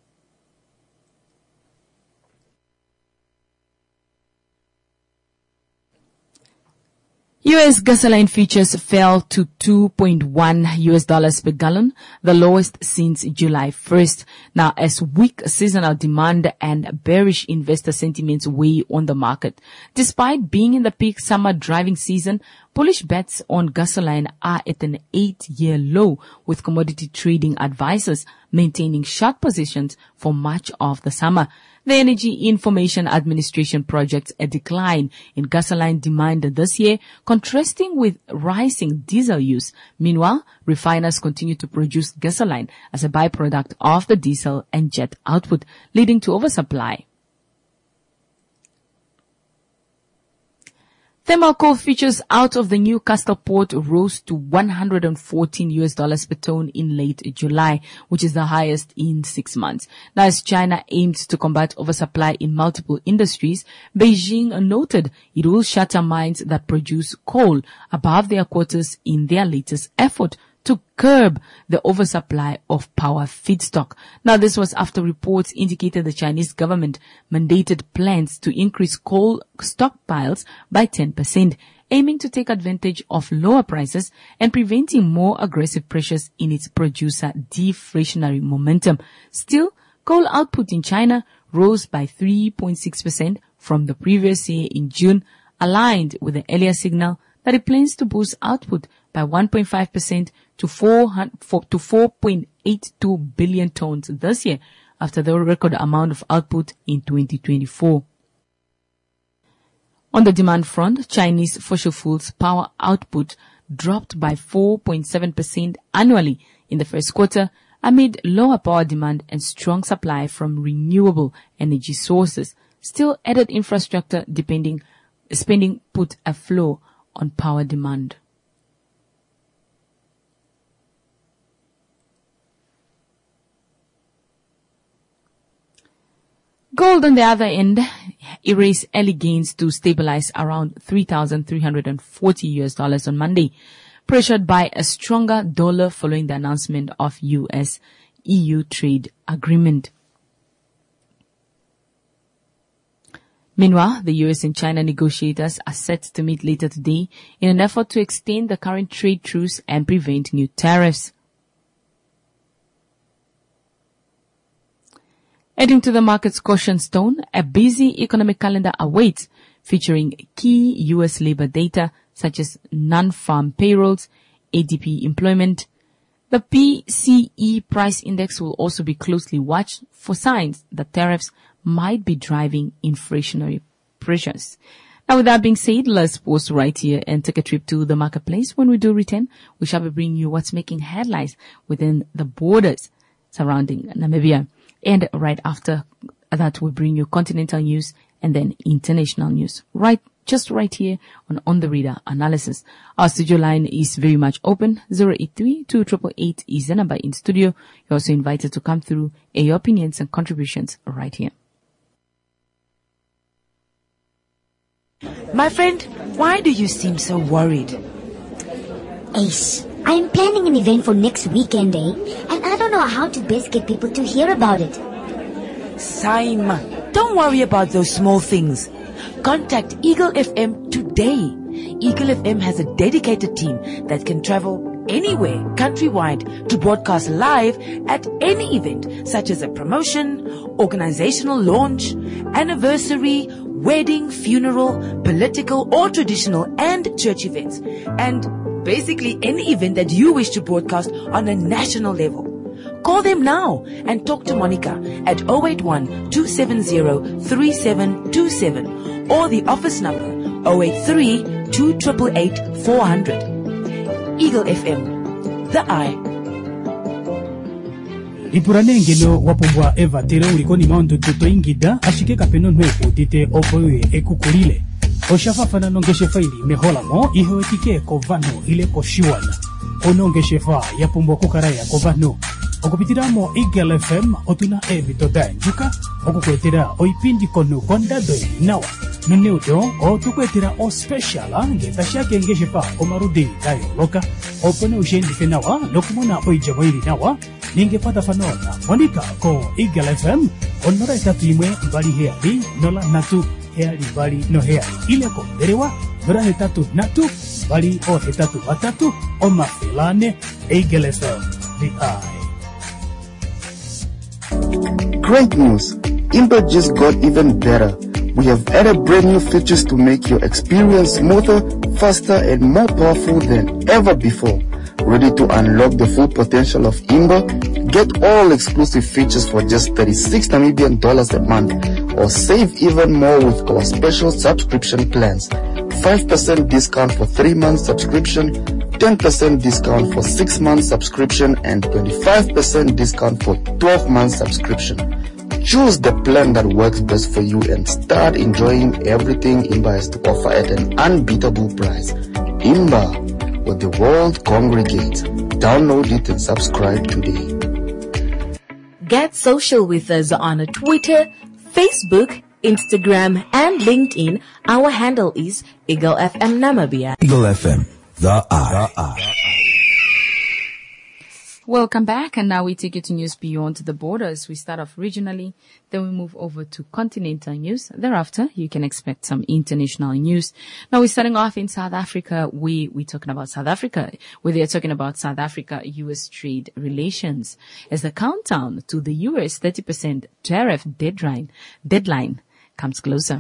U.S. gasoline futures fell to $2.1 per gallon, the lowest since July 1st. Now, as weak seasonal demand and bearish investor sentiments weigh on the market. Despite being in the peak summer driving season, bullish bets on gasoline are at an 8-year low, with commodity trading advisors maintaining short positions for much of the summer. The Energy Information Administration projects a decline in gasoline demand this year, contrasting with rising diesel use. Meanwhile, refiners continue to produce gasoline as a byproduct of the diesel and jet output, leading to oversupply. Thermal coal futures out of the Newcastle port rose to $114 per ton in late July, which is the highest in 6 months. Now, as China aims to combat oversupply in multiple industries, Beijing noted it will shutter mines that produce coal above their quotas in their latest effort to curb the oversupply of power feedstock. Now, this was after reports indicated the Chinese government mandated plans to increase coal stockpiles by 10%, aiming to take advantage of lower prices and preventing more aggressive pressures in its producer deflationary momentum. Still, coal output in China rose by 3.6% from the previous year in June, aligned with the earlier signal that it plans to boost output by 1.5% to 4.82 billion tons this year, after the record amount of output in 2024. On the demand front, Chinese fossil fuels power output dropped by 4.7% annually in the first quarter, amid lower power demand and strong supply from renewable energy sources. Still, added infrastructure spending put a floor on power demand. Gold, on the other end, erased early gains to stabilize around $3,340 on Monday, pressured by a stronger dollar following the announcement of US-EU trade agreement. Meanwhile, the US and China negotiators are set to meet later today in an effort to extend the current trade truce and prevent new tariffs. Adding to the market's caution tone, a busy economic calendar awaits, featuring key U.S. labor data such as non-farm payrolls, ADP employment. The PCE price index will also be closely watched for signs that tariffs might be driving inflationary pressures. Now, with that being said, let's pause right here and take a trip to the marketplace. When we do return, we shall be bringing you what's making headlines within the borders surrounding Namibia. And right after that, we bring you continental news and then international news. Just right here on the Radar Analysis. Our studio line is very much open. 083-2888 is the number in studio. You're also invited to come through your opinions and contributions right here. My friend, why do you seem so worried? Ace, I'm planning an event for next weekend, and I don't know how to best get people to hear about it. Saima, don't worry about those small things. Contact Eagle FM today. Eagle FM has a dedicated team that can travel anywhere countrywide to broadcast live at any event, such as a promotion, organizational launch, anniversary, wedding, funeral, political or traditional and church events, and basically any event that you wish to broadcast on a national level. Call them now and talk to Monica at 081-270-3727 or the office number 083-288-400. Eagle FM, the eye. Ipuranengelo wapumbwa Eva tere ulikoni maundu tuto ingida ashike kapeno nwepo tite opoe ekukulile. Oshafafana nongeshefa ili meholamo ihewetike kovano ile koshiwana. Onongeshefa yapumbwa kukaraya kovano. Okupitiramo Eagle FM otuna evitoda njuka. Okukwetera oipindi konu kondadoi nawa. Nuneudo otukwetera o speciala ngetashake ngeshefa omarudi dayo loka. Opone ushendike nawa lokumona oijamoili nawa. Ningepata fanona Monica ko Eagle FM onora etatu imwe mbali heali nola natu heali mbali no heali ile ko derewa nora hetatu natu mbali o hetatu watatu o mafilane Eagle FM the eye. Great news! Impa just got even better. We have added brand new features to make your experience smoother, faster and more powerful than ever before. Ready to unlock the full potential of Imba? Get all exclusive features for just $36 Namibian a month, or save even more with our special subscription plans. 5% discount for 3 months subscription, 10% discount for 6 months subscription, and 25% discount for 12 months subscription. Choose the plan that works best for you and start enjoying everything Imba has to offer at an unbeatable price. Imba, where the world congregates. Download it and subscribe today. Get social with us on Twitter, Facebook, Instagram, and LinkedIn. Our handle is Eagle FM Namibia. Eagle FM, the eye. Welcome back, and now we take you to news beyond the borders. We start off regionally, then we move over to continental news. Thereafter, you can expect some international news. Now we're starting off in South Africa. We're talking about South Africa, where they're talking about South Africa-US trade relations as the countdown to the US 30% tariff deadline comes closer.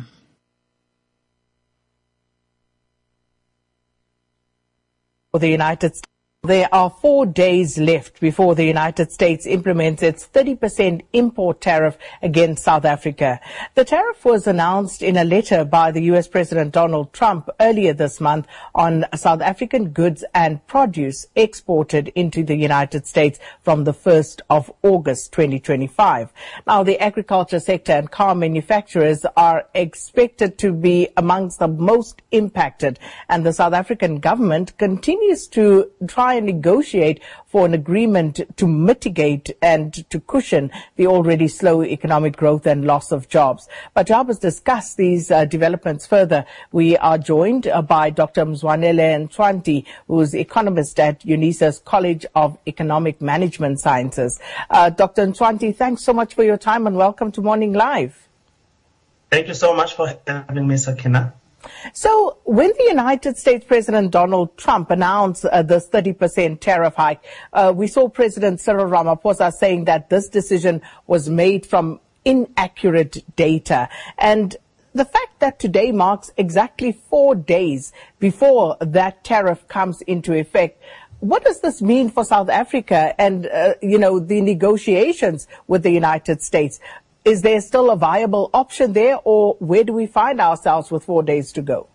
For the United States, there are 4 days left before the United States implements its 30% import tariff against South Africa. The tariff was announced in a letter by the U.S. President Donald Trump earlier this month on South African goods and produce exported into the United States from the 1st of August 2025. Now, the agriculture sector and car manufacturers are expected to be amongst the most impacted, and the South African government continues to try and negotiate for an agreement to mitigate and to cushion the already slow economic growth and loss of jobs. But to help us discuss these developments further, we are joined by Dr. Mzwanele Ntwanti, who is economist at UNISA's College of Economic Management Sciences. Dr. Ntwanti, thanks so much for your time and welcome to Morning Live. Thank you so much for having me, Sakina. So when the United States President Donald Trump announced this 30% tariff hike, we saw President Cyril Ramaphosa saying that this decision was made from inaccurate data. And the fact that today marks exactly 4 days before that tariff comes into effect, what does this mean for South Africa and, the negotiations with the United States? Is there still a viable option there, or where do we find ourselves with 4 days to go?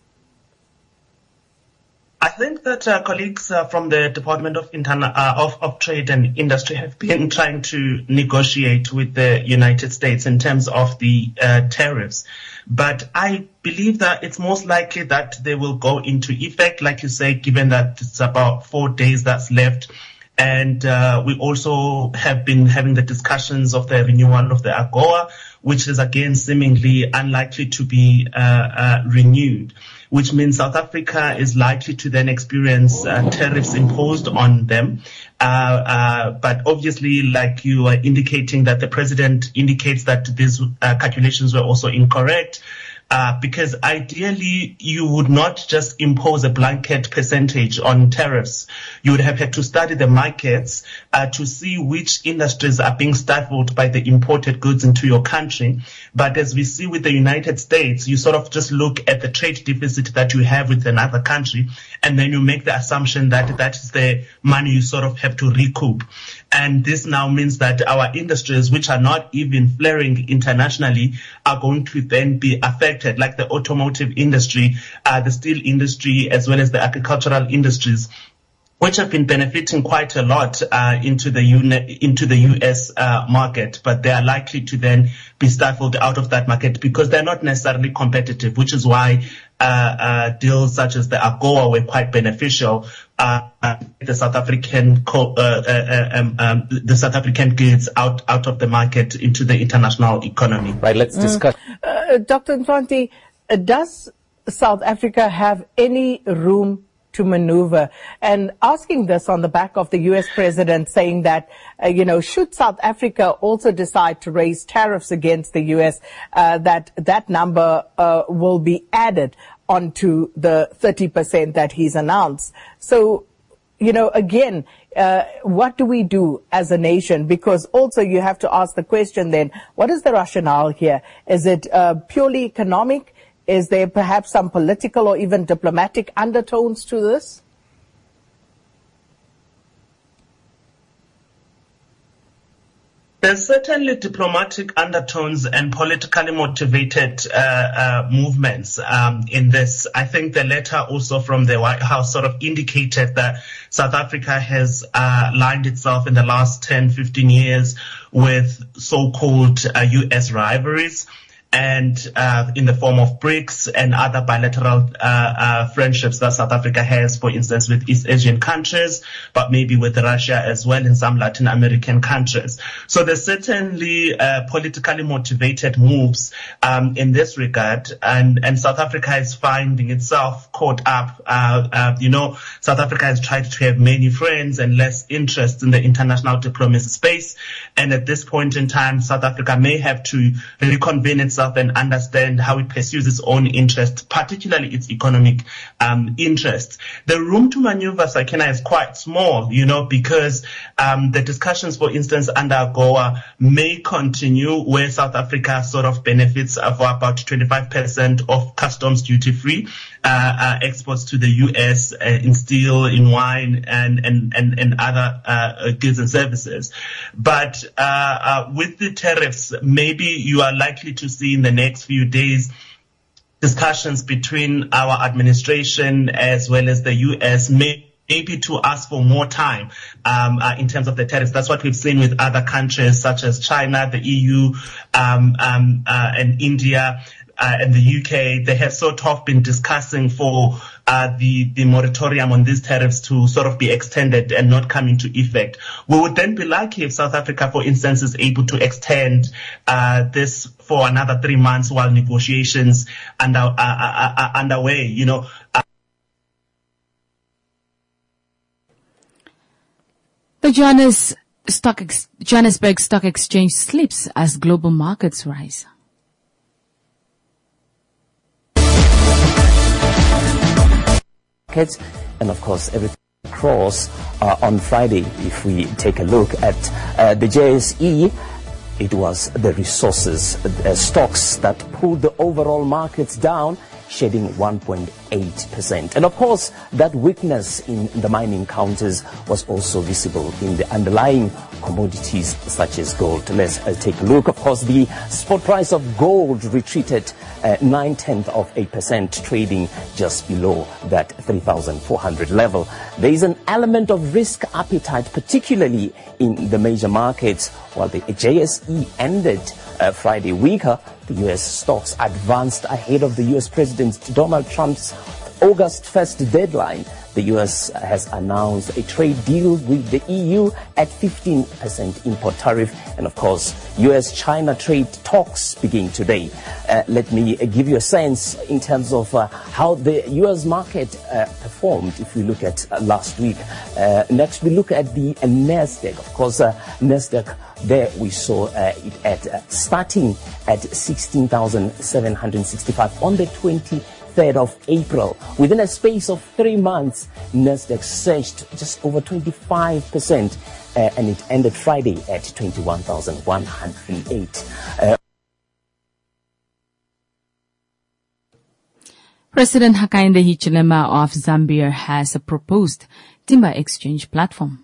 I think that colleagues from the Department of Trade and Industry have been trying to negotiate with the United States in terms of the tariffs. But I believe that it's most likely that they will go into effect, like you say, given that it's about 4 days that's left. And we also have been having the discussions of the renewal of the AGOA, which is again seemingly unlikely to be renewed, which means South Africa is likely to then experience tariffs imposed on them. But obviously, like you are indicating, that the president indicates that these calculations were also incorrect. because ideally you would not just impose a blanket percentage on tariffs. You would have had to study the markets to see which industries are being stifled by the imported goods into your country. But as we see with the United States, you sort of just look at the trade deficit that you have with another country, and then you make the assumption that that is the money you sort of have to recoup. And this now means that our industries, which are not even flaring internationally, are going to then be affected, like the automotive industry, the steel industry, as well as the agricultural industries, which have been benefiting quite a lot into the US market, but they are likely to then be stifled out of that market because they're not necessarily competitive, which is why deals such as the AGOA were quite beneficial. The South African goods out of the market into the international economy. Right. Let's discuss. Dr. Mfanti, does South Africa have any room to maneuver? And asking this on the back of the US president saying that, should South Africa also decide to raise tariffs against the US, that number will be added onto the 30% that he's announced. So, again, what do we do as a nation? Because also you have to ask the question then, what is the rationale here? Is it purely economic? Is there perhaps some political or even diplomatic undertones to this? There's certainly diplomatic undertones and politically motivated movements in this. I think the letter also from the White House sort of indicated that South Africa has lined itself in the last 10, 15 years with so-called US rivalries, and in the form of BRICS and other bilateral friendships that South Africa has, for instance, with East Asian countries, but maybe with Russia as well in some Latin American countries. So there's certainly politically motivated moves in this regard, and South Africa is finding itself caught up. South Africa has tried to have many friends and less interest in the international diplomacy space, and at this point in time, South Africa may have to reconvene itself and understand how it pursues its own interests, particularly its economic interests. The room to maneuver, Sakina, is quite small, because the discussions, for instance, under AGOA may continue where South Africa sort of benefits for about 25% of customs duty-free exports to the US in steel, in wine, and other goods and services. But with the tariffs, maybe you are likely to see in the next few days discussions between our administration as well as the US, maybe to ask for more time in terms of the tariffs. That's what we've seen with other countries such as China, the EU, and India. And the UK, they have sort of been discussing for the moratorium on these tariffs to sort of be extended and not come into effect. We would then be lucky if South Africa, for instance, is able to extend this for another 3 months while negotiations are underway. The Johannesburg Stock Exchange slips as global markets rise. And of course, everything across on Friday. If we take a look at the JSE, it was the resources stocks that pulled the overall markets down, shedding 1.8%. And of course, that weakness in the mining counters was also visible in the underlying commodities such as gold. Let's take a look. Of course, the spot price of gold retreated 0.9%, trading just below that 3,400 level. There is an element of risk appetite, particularly in the major markets. While the JSE ended Friday weaker, the U.S. stocks advanced ahead of the U.S. President Donald Trump's August 1st deadline The U.S. has announced a trade deal with the EU at 15% import tariff. And of course, U.S.-China trade talks begin today. Let me give you a sense in terms of how the U.S. market performed if we look at last week. Next, we look at the NASDAQ. Of course, NASDAQ, there we saw it at starting at 16,765 on the 23rd of April. Within a space of 3 months, NASDAQ surged just over 25%, and it ended Friday at 21,108. President Hakainde Hichilema of Zambia has proposed timber exchange platform.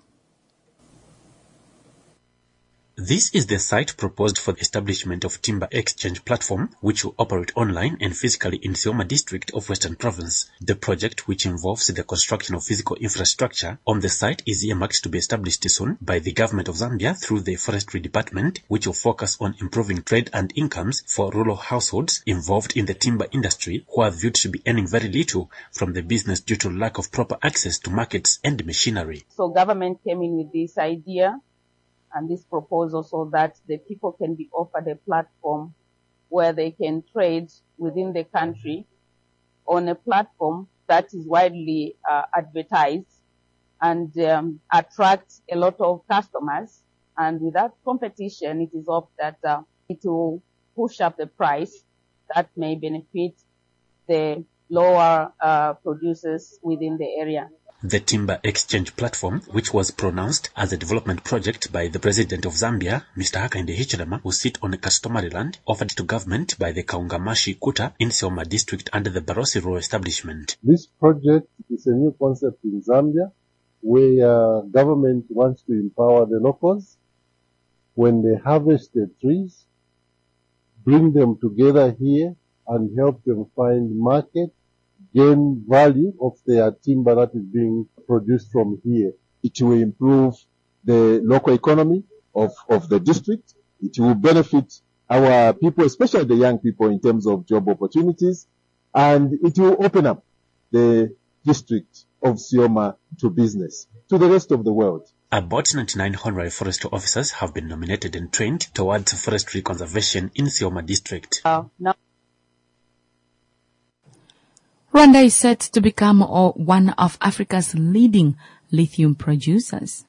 This is the site proposed for the establishment of Timber Exchange Platform, which will operate online and physically in Sioma district of Western Province. The project, which involves the construction of physical infrastructure on the site, is earmarked to be established soon by the government of Zambia through the Forestry Department, which will focus on improving trade and incomes for rural households involved in the timber industry, who are viewed to be earning very little from the business due to lack of proper access to markets and machinery. So government came in with this idea and this proposal so that the people can be offered a platform where they can trade within the country on a platform that is widely advertised and attract a lot of customers. And with that competition, it is hoped that it will push up the price that may benefit the lower producers within the area. The Timber Exchange Platform, which was pronounced as a development project by the President of Zambia, Mr. Hakainde Hichilema, will sit on a customary land offered to government by the Kaungamashi Kuta in Sioma district under the Barosi Rural Establishment. This project is a new concept in Zambia where government wants to empower the locals when they harvest the trees, bring them together here and help them find market, gain value of their timber that is being produced from here. It will improve the local economy of the district. It will benefit our people, especially the young people, in terms of job opportunities. And it will open up the district of Sioma to business, to the rest of the world. About 99 honorary forestry officers have been nominated and trained towards forestry conservation in Sioma district. Rwanda is set to become one of Africa's leading lithium producers.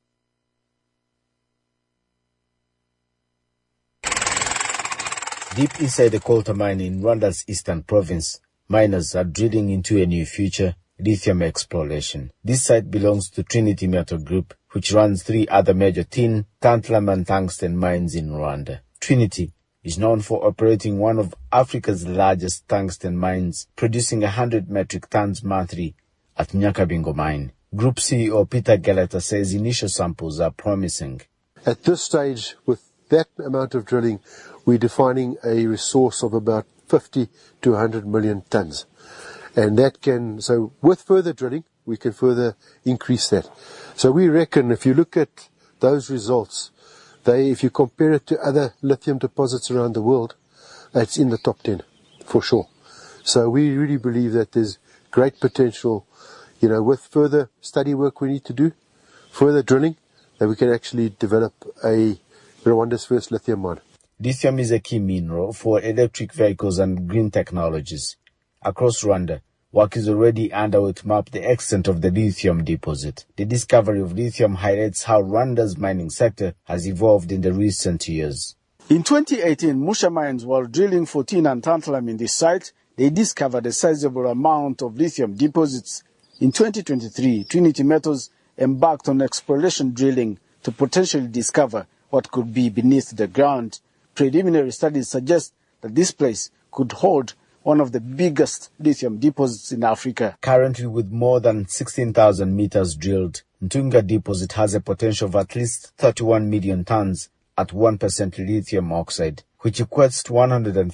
Deep inside the Colta mine in Rwanda's eastern province, miners are drilling into a new future, lithium exploration. This site belongs to Trinity Metal Group, which runs 3 other major tin, tantalum and tungsten mines in Rwanda. Trinity is known for operating one of Africa's largest tungsten mines, producing 100 metric tons monthly at Nyakabingo mine. Group CEO Peter Geleta says initial samples are promising. At this stage, with that amount of drilling, we're defining a resource of about 50 to 100 million tons. And that so with further drilling, we can further increase that. So we reckon if you look at those results, if you compare it to other lithium deposits around the world, it's in the top 10, for sure. So we really believe that there's great potential, with further study work we need to do, further drilling, that we can actually develop Rwanda's first lithium mine. Lithium is a key mineral for electric vehicles and green technologies. Across Rwanda, work is already underway to map the extent of the lithium deposit. The discovery of lithium highlights how Rwanda's mining sector has evolved in the recent years. In 2018, Musha Mines were drilling for tin and tantalum in this site. They discovered a sizable amount of lithium deposits. In 2023, Trinity Metals embarked on exploration drilling to potentially discover what could be beneath the ground. Preliminary studies suggest that this place could hold one of the biggest lithium deposits in Africa. Currently, with more than 16,000 meters drilled, Ntunga deposit has a potential of at least 31 million tons at 1% lithium oxide, which equates to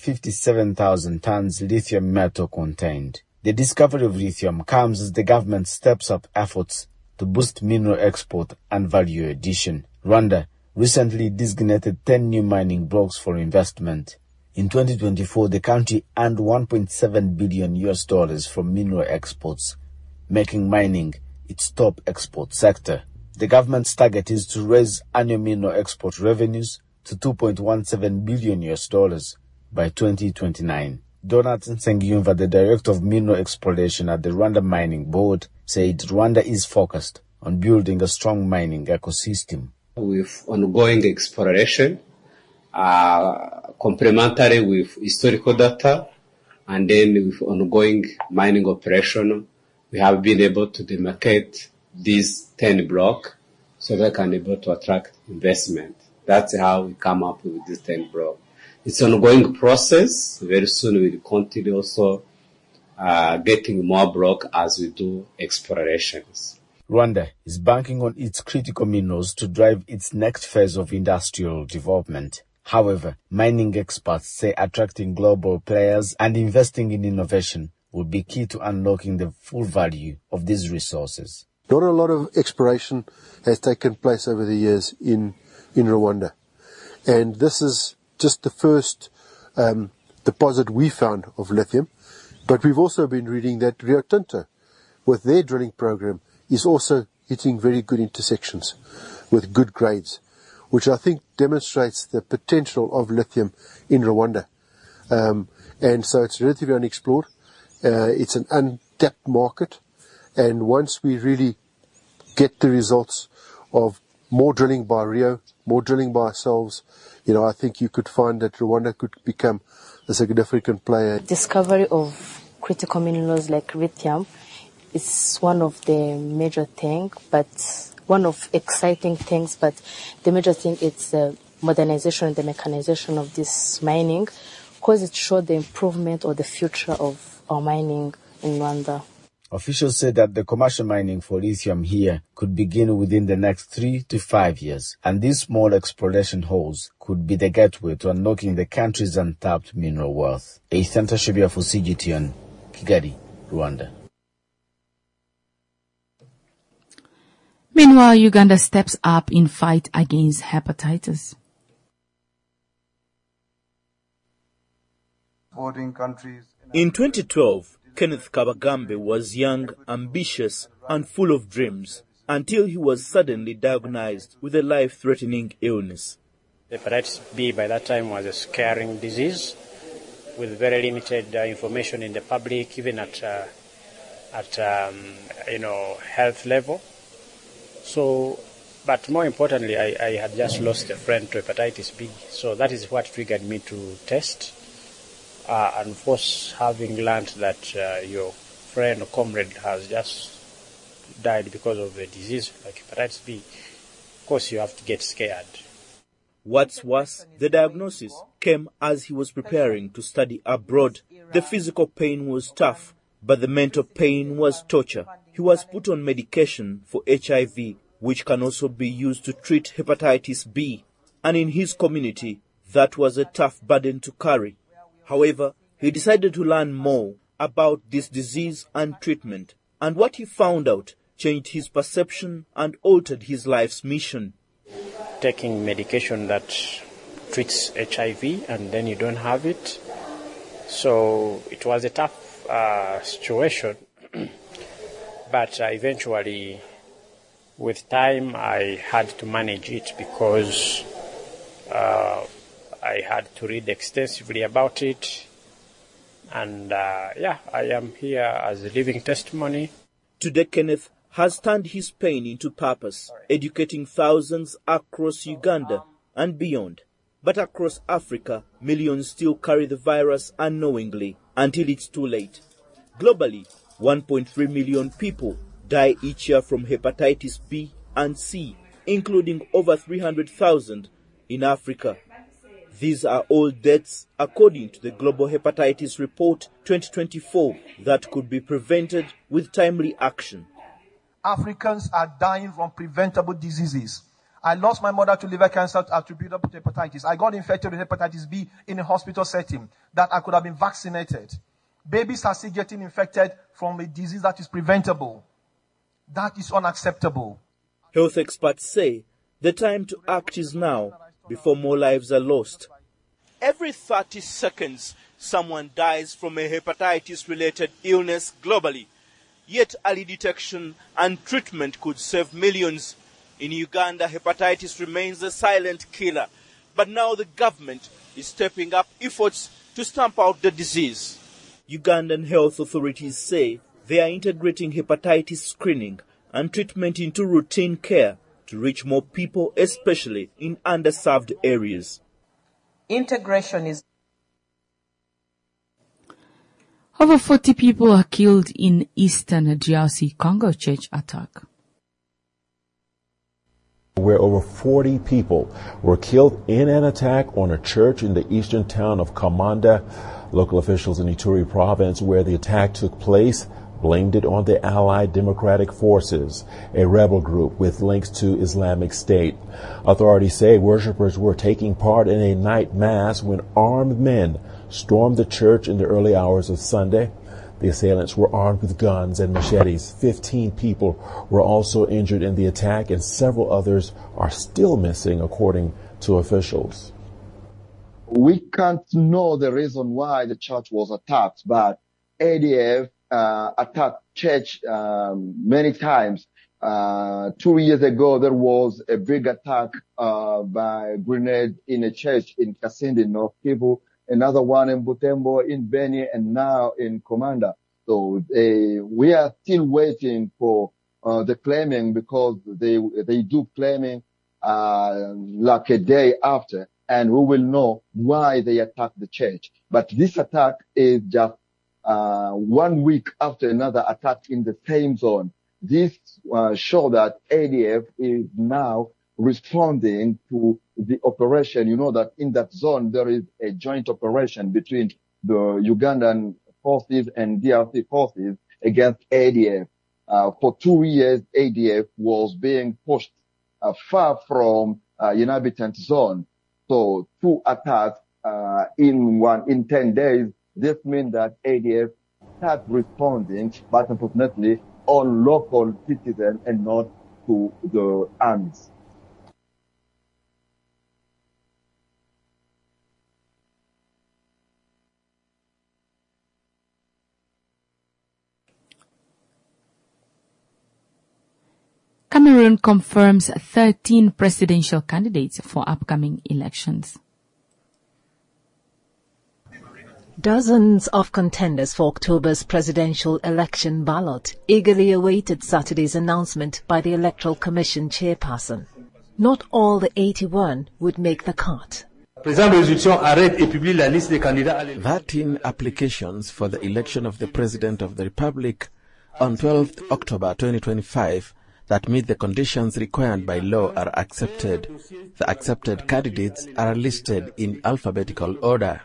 157,000 tons lithium metal contained. The discovery of lithium comes as the government steps up efforts to boost mineral export and value addition. Rwanda recently designated 10 new mining blocks for investment. In 2024, the country earned $1.7 billion from mineral exports, making mining its top export sector. The government's target is to raise annual mineral export revenues to $2.17 billion by 2029. Donat Nsengiyumva, the director of mineral exploration at the Rwanda Mining Board, said Rwanda is focused on building a strong mining ecosystem. With ongoing exploration, complementary with historical data, and then with ongoing mining operation, we have been able to demarcate these 10 blocks so that can be able to attract investment. That's how we come up with this 10 blocks. It's an ongoing process. Very soon we'll continue also getting more blocks as we do explorations. Rwanda is banking on its critical minerals to drive its next phase of industrial development. However, mining experts say attracting global players and investing in innovation will be key to unlocking the full value of these resources. Not a lot of exploration has taken place over the years in Rwanda. And this is just the first deposit we found of lithium. But we've also been reading that Rio Tinto, with their drilling program, is also hitting very good intersections with good grades, which I think demonstrates the potential of lithium in Rwanda. And so it's relatively unexplored. It's an untapped market. And once we really get the results of more drilling by Rio, more drilling by ourselves, I think you could find that Rwanda could become a significant player. Discovery of critical minerals like lithium is one of the major things, but one of exciting things, but the major thing is the modernization and the mechanization of this mining, because it showed the improvement or the future of our mining in Rwanda. Officials say that the commercial mining for lithium here could begin within the next 3 to 5 years, and these small exploration holes could be the gateway to unlocking the country's untapped mineral wealth. Ethan Tashibia for CGTN, Kigali, Rwanda. Meanwhile, Uganda steps up in fight against hepatitis. In 2012, Kenneth Kabagambe was young, ambitious, and full of dreams until he was suddenly diagnosed with a life-threatening illness. Hepatitis B by that time was a scaring disease with very limited information in the public, even at health level. So, but more importantly, I had just lost a friend to hepatitis B. So that is what triggered me to test. And of course, having learned that your friend or comrade has just died because of a disease like hepatitis B, of course you have to get scared. What's worse, the diagnosis came as he was preparing to study abroad. The physical pain was tough, but the mental pain was torture. He was put on medication for HIV, which can also be used to treat hepatitis B. And in his community, that was a tough burden to carry. However, he decided to learn more about this disease and treatment. And what he found out changed his perception and altered his life's mission. Taking medication that treats HIV and then you don't have it. So it was a tough situation. But eventually, with time, I had to manage it because I had to read extensively about it. And I am here as a living testimony. Today, Kenneth has turned his pain into purpose, educating thousands across Uganda and beyond. But across Africa, millions still carry the virus unknowingly until it's too late. Globally, 1.3 million people die each year from hepatitis B and C, including over 300,000 in Africa. These are all deaths according to the Global Hepatitis Report 2024 that could be prevented with timely action. Africans are dying from preventable diseases. I lost my mother to liver cancer attributable to hepatitis. I got infected with hepatitis B in a hospital setting that I could have been vaccinated. Babies are still getting infected from a disease that is preventable. That is unacceptable. Health experts say the time to act is now, before more lives are lost. Every 30 seconds, someone dies from a hepatitis-related illness globally. Yet early detection and treatment could save millions. In Uganda, hepatitis remains a silent killer. But now the government is stepping up efforts to stamp out the disease. Ugandan health authorities say they are integrating hepatitis screening and treatment into routine care to reach more people, especially in underserved areas. Integration is... Over 40 people are killed in eastern DRC Congo church attack. Where over 40 people were killed in an attack on a church in the eastern town of Kamanda. Local officials in Ituri province, where the attack took place, blamed it on the Allied Democratic Forces, a rebel group with links to Islamic State. Authorities say worshippers were taking part in a night mass when armed men stormed the church in the early hours of Sunday. The assailants were armed with guns and machetes. 15 people were also injured in the attack, and several others are still missing, according to officials. We can't know the reason why the church was attacked, but ADF attacked church many times. 2 years ago, there was a big attack by grenade in a church in Kasindi, North Kivu. Another one in Butembo, in Beni, and now in Komanda. So we are still waiting for the claiming, because they do claiming like a day after, and we will know why they attacked the church. But this attack is just 1 week after another attack in the same zone. This shows that ADF is now responding to the operation. You know that in that zone there is a joint operation between the Ugandan forces and DRC forces against ADF. For 2 years, ADF was being pushed far from inhabitant zone. So 2 attacks in 10 days. This means that ADF start responding, but unfortunately on local citizens and not to the armies. Cameroon confirms 13 presidential candidates for upcoming elections. Dozens of contenders for October's presidential election ballot eagerly awaited Saturday's announcement by the Electoral Commission chairperson. Not all the 81 would make the cut. 13 applications for the election of the President of the Republic on 12th October 2025 that meet the conditions required by law are accepted. The accepted candidates are listed in alphabetical order.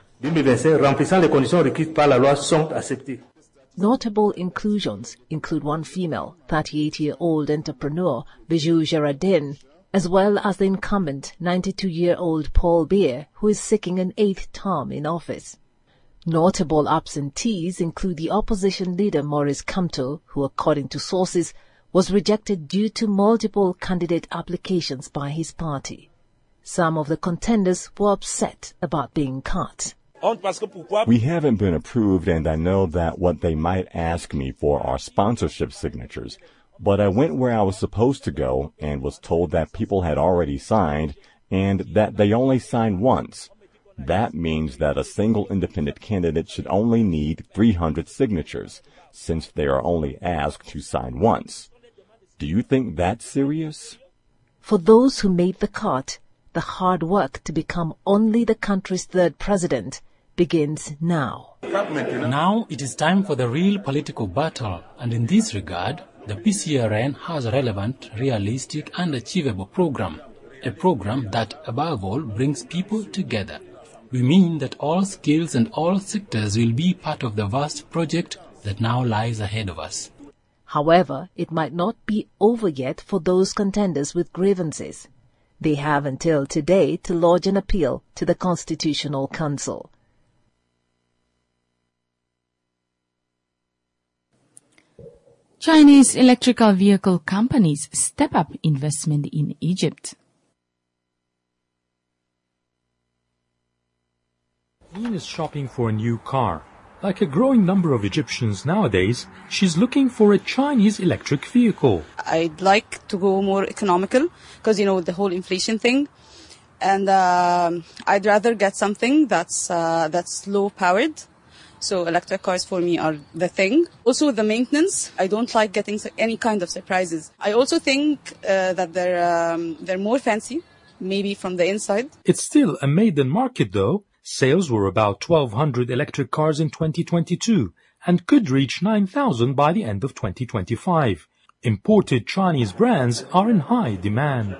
Notable inclusions include one female, 38-year-old entrepreneur, Bijou Gerardin, as well as the incumbent 92-year-old Paul Biya, who is seeking an 8th term in office. Notable absentees include the opposition leader Maurice Kamto, who, according to sources, was rejected due to multiple candidate applications by his party. Some of the contenders were upset about being cut. We haven't been approved, and I know that what they might ask me for are sponsorship signatures. But I went where I was supposed to go and was told that people had already signed and that they only signed once. That means that a single independent candidate should only need 300 signatures, since they are only asked to sign once. Do you think that's serious? For those who made the cut, the hard work to become only the country's 3rd president begins now. Now it is time for the real political battle, and in this regard, the PCRN has a relevant, realistic and achievable program. A program that, above all, brings people together. We mean that all skills and all sectors will be part of the vast project that now lies ahead of us. However, it might not be over yet for those contenders with grievances. They have until today to lodge an appeal to the Constitutional Council. Chinese electrical vehicle companies step up investment in Egypt. Ian is shopping for a new car. Like a growing number of Egyptians nowadays, she's looking for a Chinese electric vehicle. I'd like to go more economical because, with the whole inflation thing. And I'd rather get something that's low powered. So electric cars for me are the thing. Also with the maintenance, I don't like getting any kind of surprises. I also think that they're more fancy, maybe from the inside. It's still a maiden market though. Sales were about 1,200 electric cars in 2022 and could reach 9,000 by the end of 2025. Imported Chinese brands are in high demand.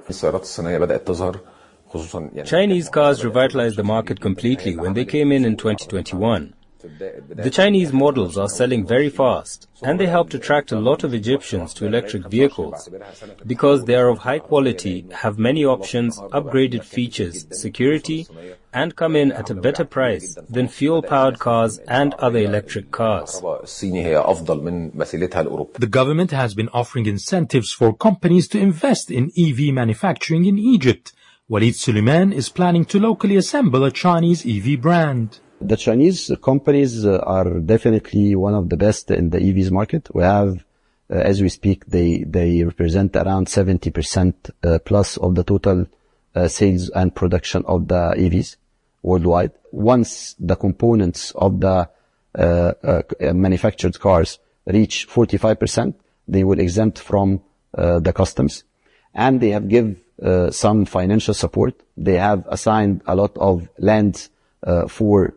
Chinese cars revitalized the market completely when they came in 2021. The Chinese models are selling very fast, and they helped attract a lot of Egyptians to electric vehicles because they are of high quality, have many options, upgraded features, security, and come in at a better price than fuel-powered cars and other electric cars. The government has been offering incentives for companies to invest in EV manufacturing in Egypt. Walid Suleiman is planning to locally assemble a Chinese EV brand. The Chinese companies are definitely one of the best in the EVs market. We have, as we speak, they represent around 70% plus of the total sales and production of the EVs worldwide. Once the components of the manufactured cars reach 45%, they will exempt from the customs. And they have given some financial support. They have assigned a lot of land for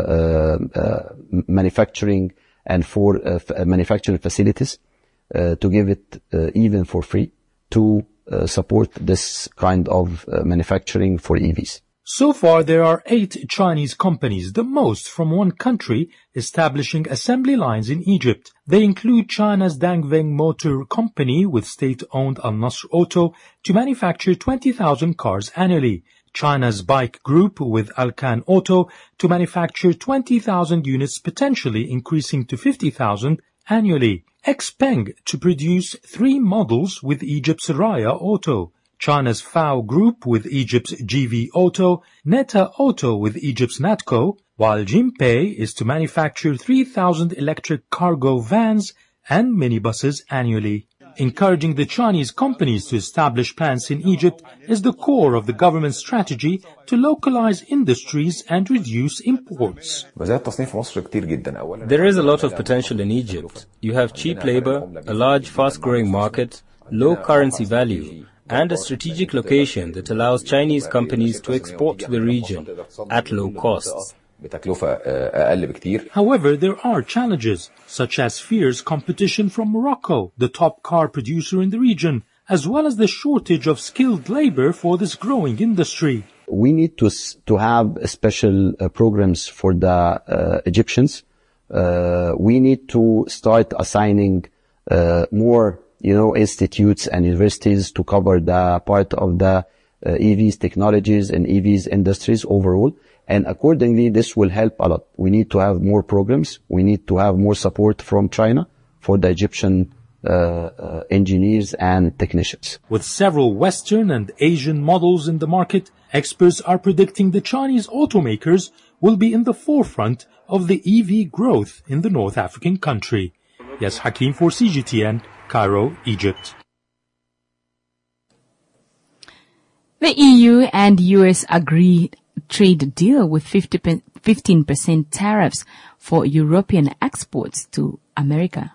manufacturing and for manufacturing facilities to give it even for free to support this kind of manufacturing for EVs. So far, there are 8 Chinese companies, the most from one country, establishing assembly lines in Egypt. They include China's Dangfeng Motor Company with state-owned Al Nasr Auto to manufacture 20,000 cars annually. China's Bike Group with Alcan Auto to manufacture 20,000 units, potentially increasing to 50,000 annually. Xpeng to produce 3 models with Egypt's Raya Auto. China's FAO Group with Egypt's GV Auto, Neta Auto with Egypt's Natco, while Jinpei is to manufacture 3,000 electric cargo vans and minibuses annually. Encouraging the Chinese companies to establish plants in Egypt is the core of the government's strategy to localize industries and reduce imports. There is a lot of potential in Egypt. You have cheap labor, a large, fast-growing market, low currency value, and a strategic location that allows Chinese companies to export to the region at low costs. However, there are challenges, such as fierce competition from Morocco, the top car producer in the region, as well as the shortage of skilled labor for this growing industry. We need to have special programs for the Egyptians. We need to start assigning more, institutes and universities to cover the part of the EVs technologies and EVs industries overall. And accordingly, this will help a lot. We need to have more programs. We need to have more support from China for the Egyptian engineers and technicians. With several Western and Asian models in the market, experts are predicting the Chinese automakers will be in the forefront of the EV growth in the North African country. Yes, Hakim for CGTN, Cairo, Egypt. The EU and US agreed trade deal with 15% tariffs for European exports to America.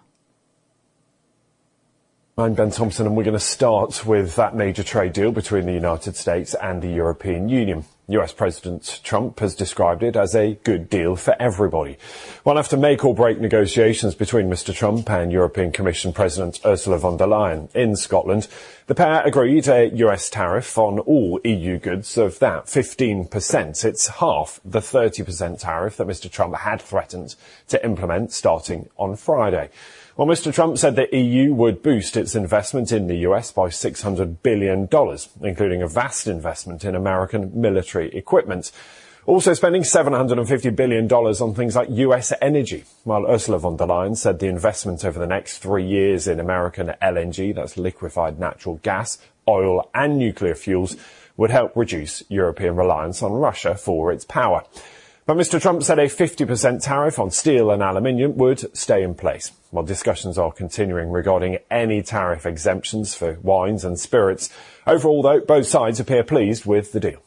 I'm Ben Thompson, and we're going to start with that major trade deal between the United States and the European Union. US President Trump has described it as a good deal for everybody. Well, after make or break negotiations between Mr. Trump and European Commission President Ursula von der Leyen in Scotland, the pair agreed a US tariff on all EU goods of that 15%. It's half the 30% tariff that Mr. Trump had threatened to implement starting on Friday. Well, Mr. Trump said the EU would boost its investment in the US by $600 billion, including a vast investment in American military equipment. Also spending $750 billion on things like US energy, while Ursula von der Leyen said the investment over the next 3 years in American LNG, that's liquefied natural gas, oil and nuclear fuels, would help reduce European reliance on Russia for its power. But Mr. Trump said a 50% tariff on steel and aluminium would stay in place. While discussions are continuing regarding any tariff exemptions for wines and spirits, overall, though, both sides appear pleased with the deal.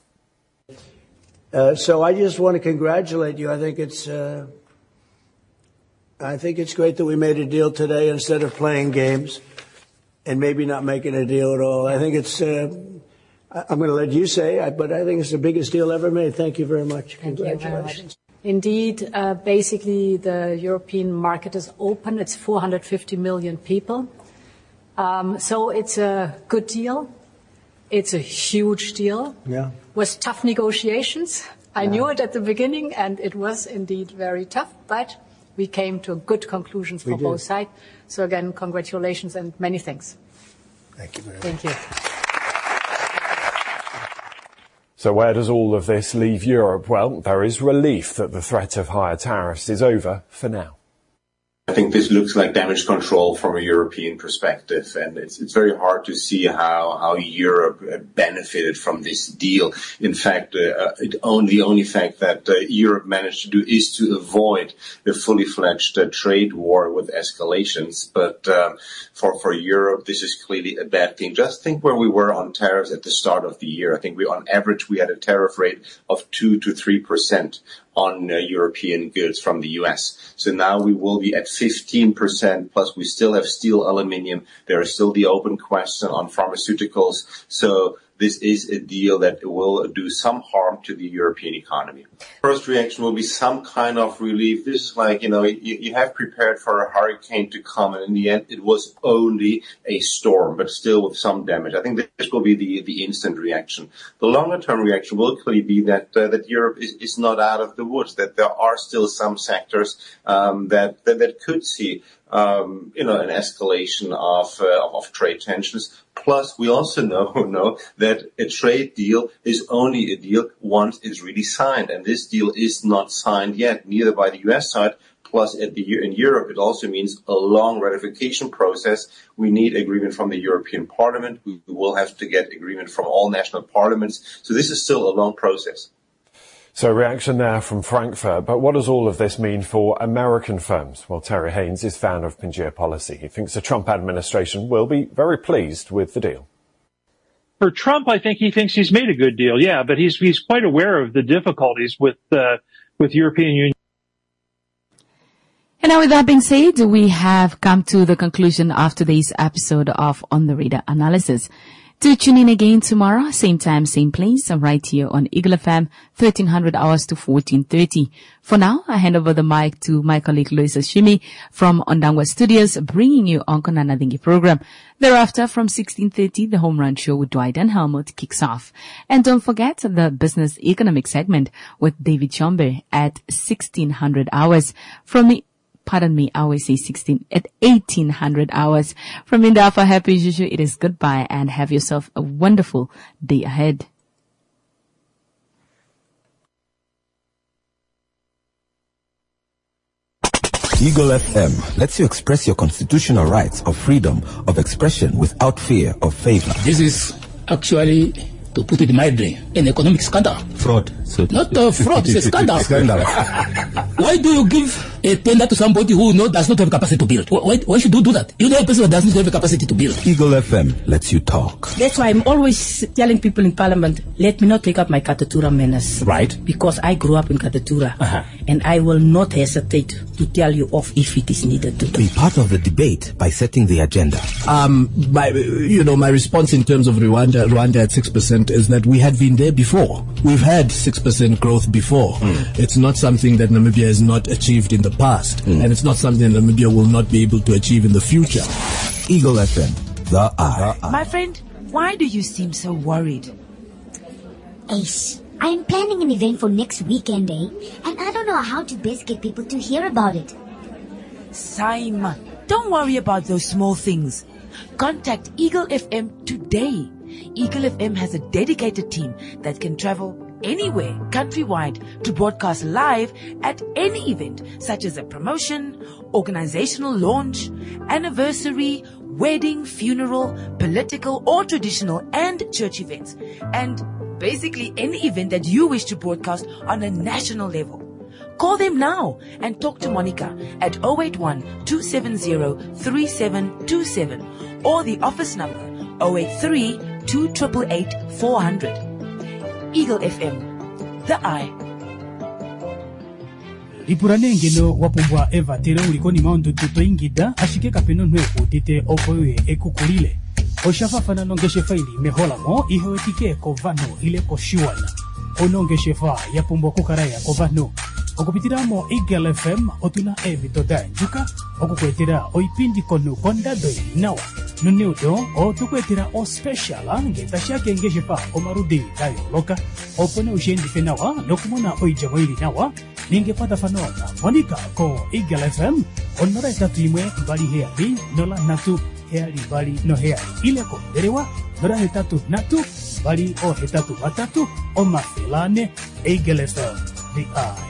So I just want to congratulate you. I think it's great that we made a deal today instead of playing games and maybe not making a deal at all. I think it's, I'm going to let you say, but I think it's the biggest deal ever made. Thank you very much. Congratulations. Indeed, basically the European market is open. It's 450 million people. So it's a good deal. It's a huge deal. Yeah. Was tough negotiations. I knew it at the beginning, and it was indeed very tough, but we came to good conclusions for both sides. So again, congratulations and many thanks. Thank you very much. Thank you. So where does all of this leave Europe? Well, there is relief that the threat of higher tariffs is over for now. I think this looks like damage control from a European perspective, and it's very hard to see how Europe benefited from this deal. In fact, the only fact that Europe managed to do is to avoid a fully fledged trade war with escalations. But for Europe, this is clearly a bad thing. Just think where we were on tariffs at the start of the year. I think on average we had a tariff rate of 2 to 3% on European goods from the US. So now we will be at 15%, plus we still have steel, aluminium. There is still the open question on pharmaceuticals. So this is a deal that will do some harm to the European economy. First reaction will be some kind of relief. This is like, you have prepared for a hurricane to come, and in the end it was only a storm, but still with some damage. I think this will be the instant reaction. The longer term reaction will clearly be that Europe is not out of the woods, that there are still some sectors that could see an escalation of trade tensions. Plus, we also know that a trade deal is only a deal once it's really signed, and this deal is not signed yet, neither by the US side. Plus, in Europe, it also means a long ratification process. We need agreement from the European Parliament. We will have to get agreement from all national parliaments. So this is still a long process. So reaction there from Frankfurt. But what does all of this mean for American firms? Well, Terry Haynes is founder of Pangaea Policy. He thinks the Trump administration will be very pleased with the deal. For Trump, I think he thinks he's made a good deal, yeah, but he's quite aware of the difficulties with European Union. And now with that being said, we have come to the conclusion of today's episode of On the Radar Analysis. Do tune in again tomorrow, same time, same place, right here on Eagle FM, 1300 hours to 14:30. For now, I hand over the mic to my colleague Loisa Shimi from Ondangwa Studios, bringing you Uncle Nana Dingy program. Thereafter, from 16:30, the Home Run Show with Dwight and Helmut kicks off. And don't forget the Business Economic segment with David Chombe at 1600 hours. I always say 1800 hours. From Indafa, happy as usual, it is goodbye and have yourself a wonderful day ahead. Eagle FM lets you express your constitutional rights of freedom of expression without fear of favor. This is actually, to put it mildly, an economic scandal. Fraud. Not fraud, it's a scandal. Why do you give a tender to somebody who does not have capacity to build? Why should you do that? You know a person who doesn't have the capacity to build. Eagle FM lets you talk. That's why I'm always telling people in Parliament, let me not take up my Katatura menace. Right. Because I grew up in Katatura. And I will not hesitate to tell you off if it is needed to. Be part of the debate by setting the agenda. My response in terms of Rwanda at 6% is that we had been there before. We've had 6% growth before. It's not something that Namibia has not achieved in the past, and it's not something that Namibia will not be able to achieve in the future. Eagle FM, the eye. My friend, why do you seem so worried? Ace, I am planning an event for next weekend, and I don't know how to best get people to hear about it. Simon, don't worry about those small things. Contact Eagle FM today. Eagle FM has a dedicated team that can travel anywhere countrywide to broadcast live at any event, such as a promotion, organizational launch, anniversary, wedding, funeral, political or traditional and church events, and basically any event that you wish to broadcast on a national level. Call them now and talk to Monica at 081 270 3727 or the office number 083 2888 400. Eagle FM, the eye. Ipuranengeno wapumbwa eva tere ulikoni maundu tuto ingida ashike kapeno nwe utite okoye ekukulile. Oshafafana nongeshe faili mehola mo ihewetike kovano ile koshiwana. Onongeshe fa yapumbwa kukaraya kovano. Okupitiramo Eagle FM otuna evitoda njuka okukwetera oipindi konu kondadoi nawa. Nunudo o tukwetera o special ngeta shake ngeshe fa omarudi dayo loka. Opone ushendi fenawa nokumona oijamoili nawa. Ningepata fanona Monica ko Eagle FM onora etatu imwe bali heali nola natu heali bali no heali ile ko derewa nora hetatu natu bali o hetatu batatu o mafelane Eagle FM the eye.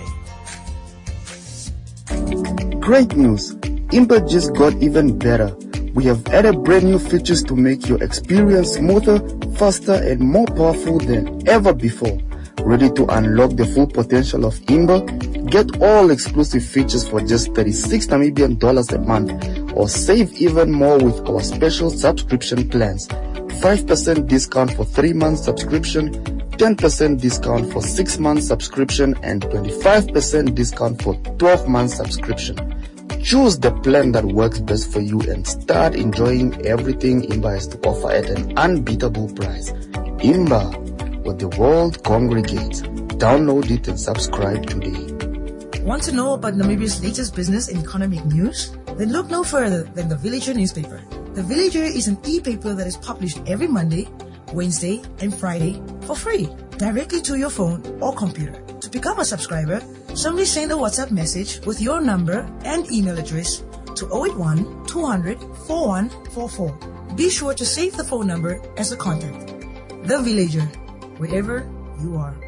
Great news! Imba just got even better. We have added brand new features to make your experience smoother, faster and more powerful than ever before. Ready to unlock the full potential of Imba? Get all exclusive features for just 36 Namibian dollars a month, or save even more with our special subscription plans. 5% discount for 3 months subscription, 10% discount for 6 months subscription, and 25% discount for 12 months subscription. Choose the plan that works best for you and start enjoying everything Imba has to offer at an unbeatable price. Imba, where the world congregates. Download it and subscribe today. Want to know about Namibia's latest business and economic news? Then look no further than the Villager newspaper. The Villager is an e-paper that is published every Monday, Wednesday, and Friday for free, directly to your phone or computer. To become a subscriber, simply send a WhatsApp message with your number and email address to 081 200 4144. Be sure to save the phone number as a contact. The Villager, wherever you are.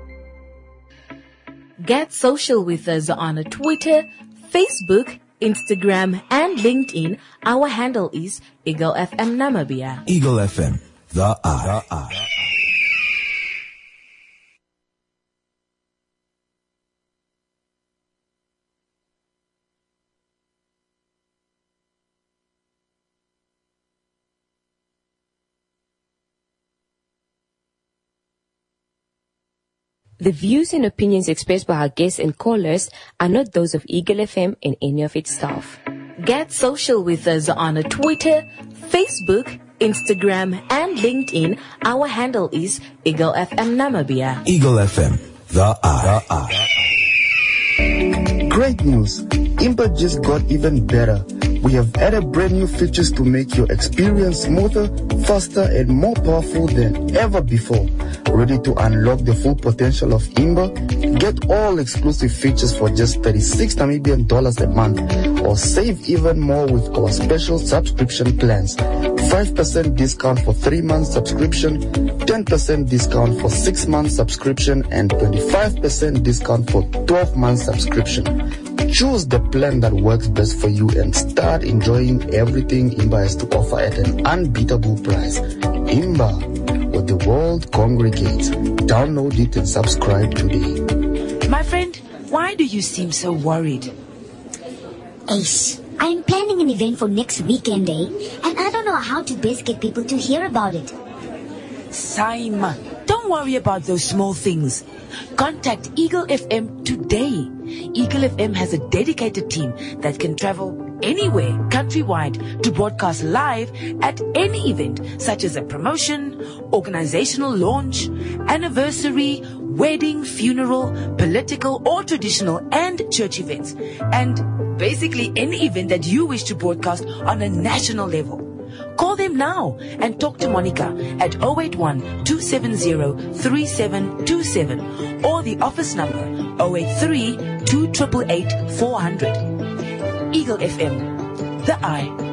Get social with us on Twitter, Facebook, Instagram, and LinkedIn. Our handle is Eagle FM Namibia. Eagle FM, the eye. The views and opinions expressed by our guests and callers are not those of Eagle FM and any of its staff. Get social with us on Twitter, Facebook, Instagram, and LinkedIn. Our handle is Eagle FM Namibia. Eagle FM, the eye. Great news! Imba just got even better. We have added brand new features to make your experience smoother, faster and more powerful than ever before. Ready to unlock the full potential of Imba? Get all exclusive features for just 36 Namibian dollars a month, or save even more with our special subscription plans. 5% discount for 3 months subscription, 10% discount for 6 months subscription, and 25% discount for 12 months subscription. Choose the plan that works best for you and start enjoying everything Imba has to offer at an unbeatable price. Imba, where the world congregates. Download it and subscribe today. My friend, why do you seem so worried? Ace, I'm planning an event for next weekend, and I don't know how to best get people to hear about it. Simon, don't worry about those small things. Contact Eagle FM today. Eagle FM has a dedicated team that can travel anywhere countrywide to broadcast live at any event, such as a promotion, organizational launch, anniversary, wedding, funeral, political or traditional and church events, and basically any event that you wish to broadcast on a national level. Call them now and talk to Monica at 081 270 3727 or the office number 083 2888 400. Eagle FM, the eye.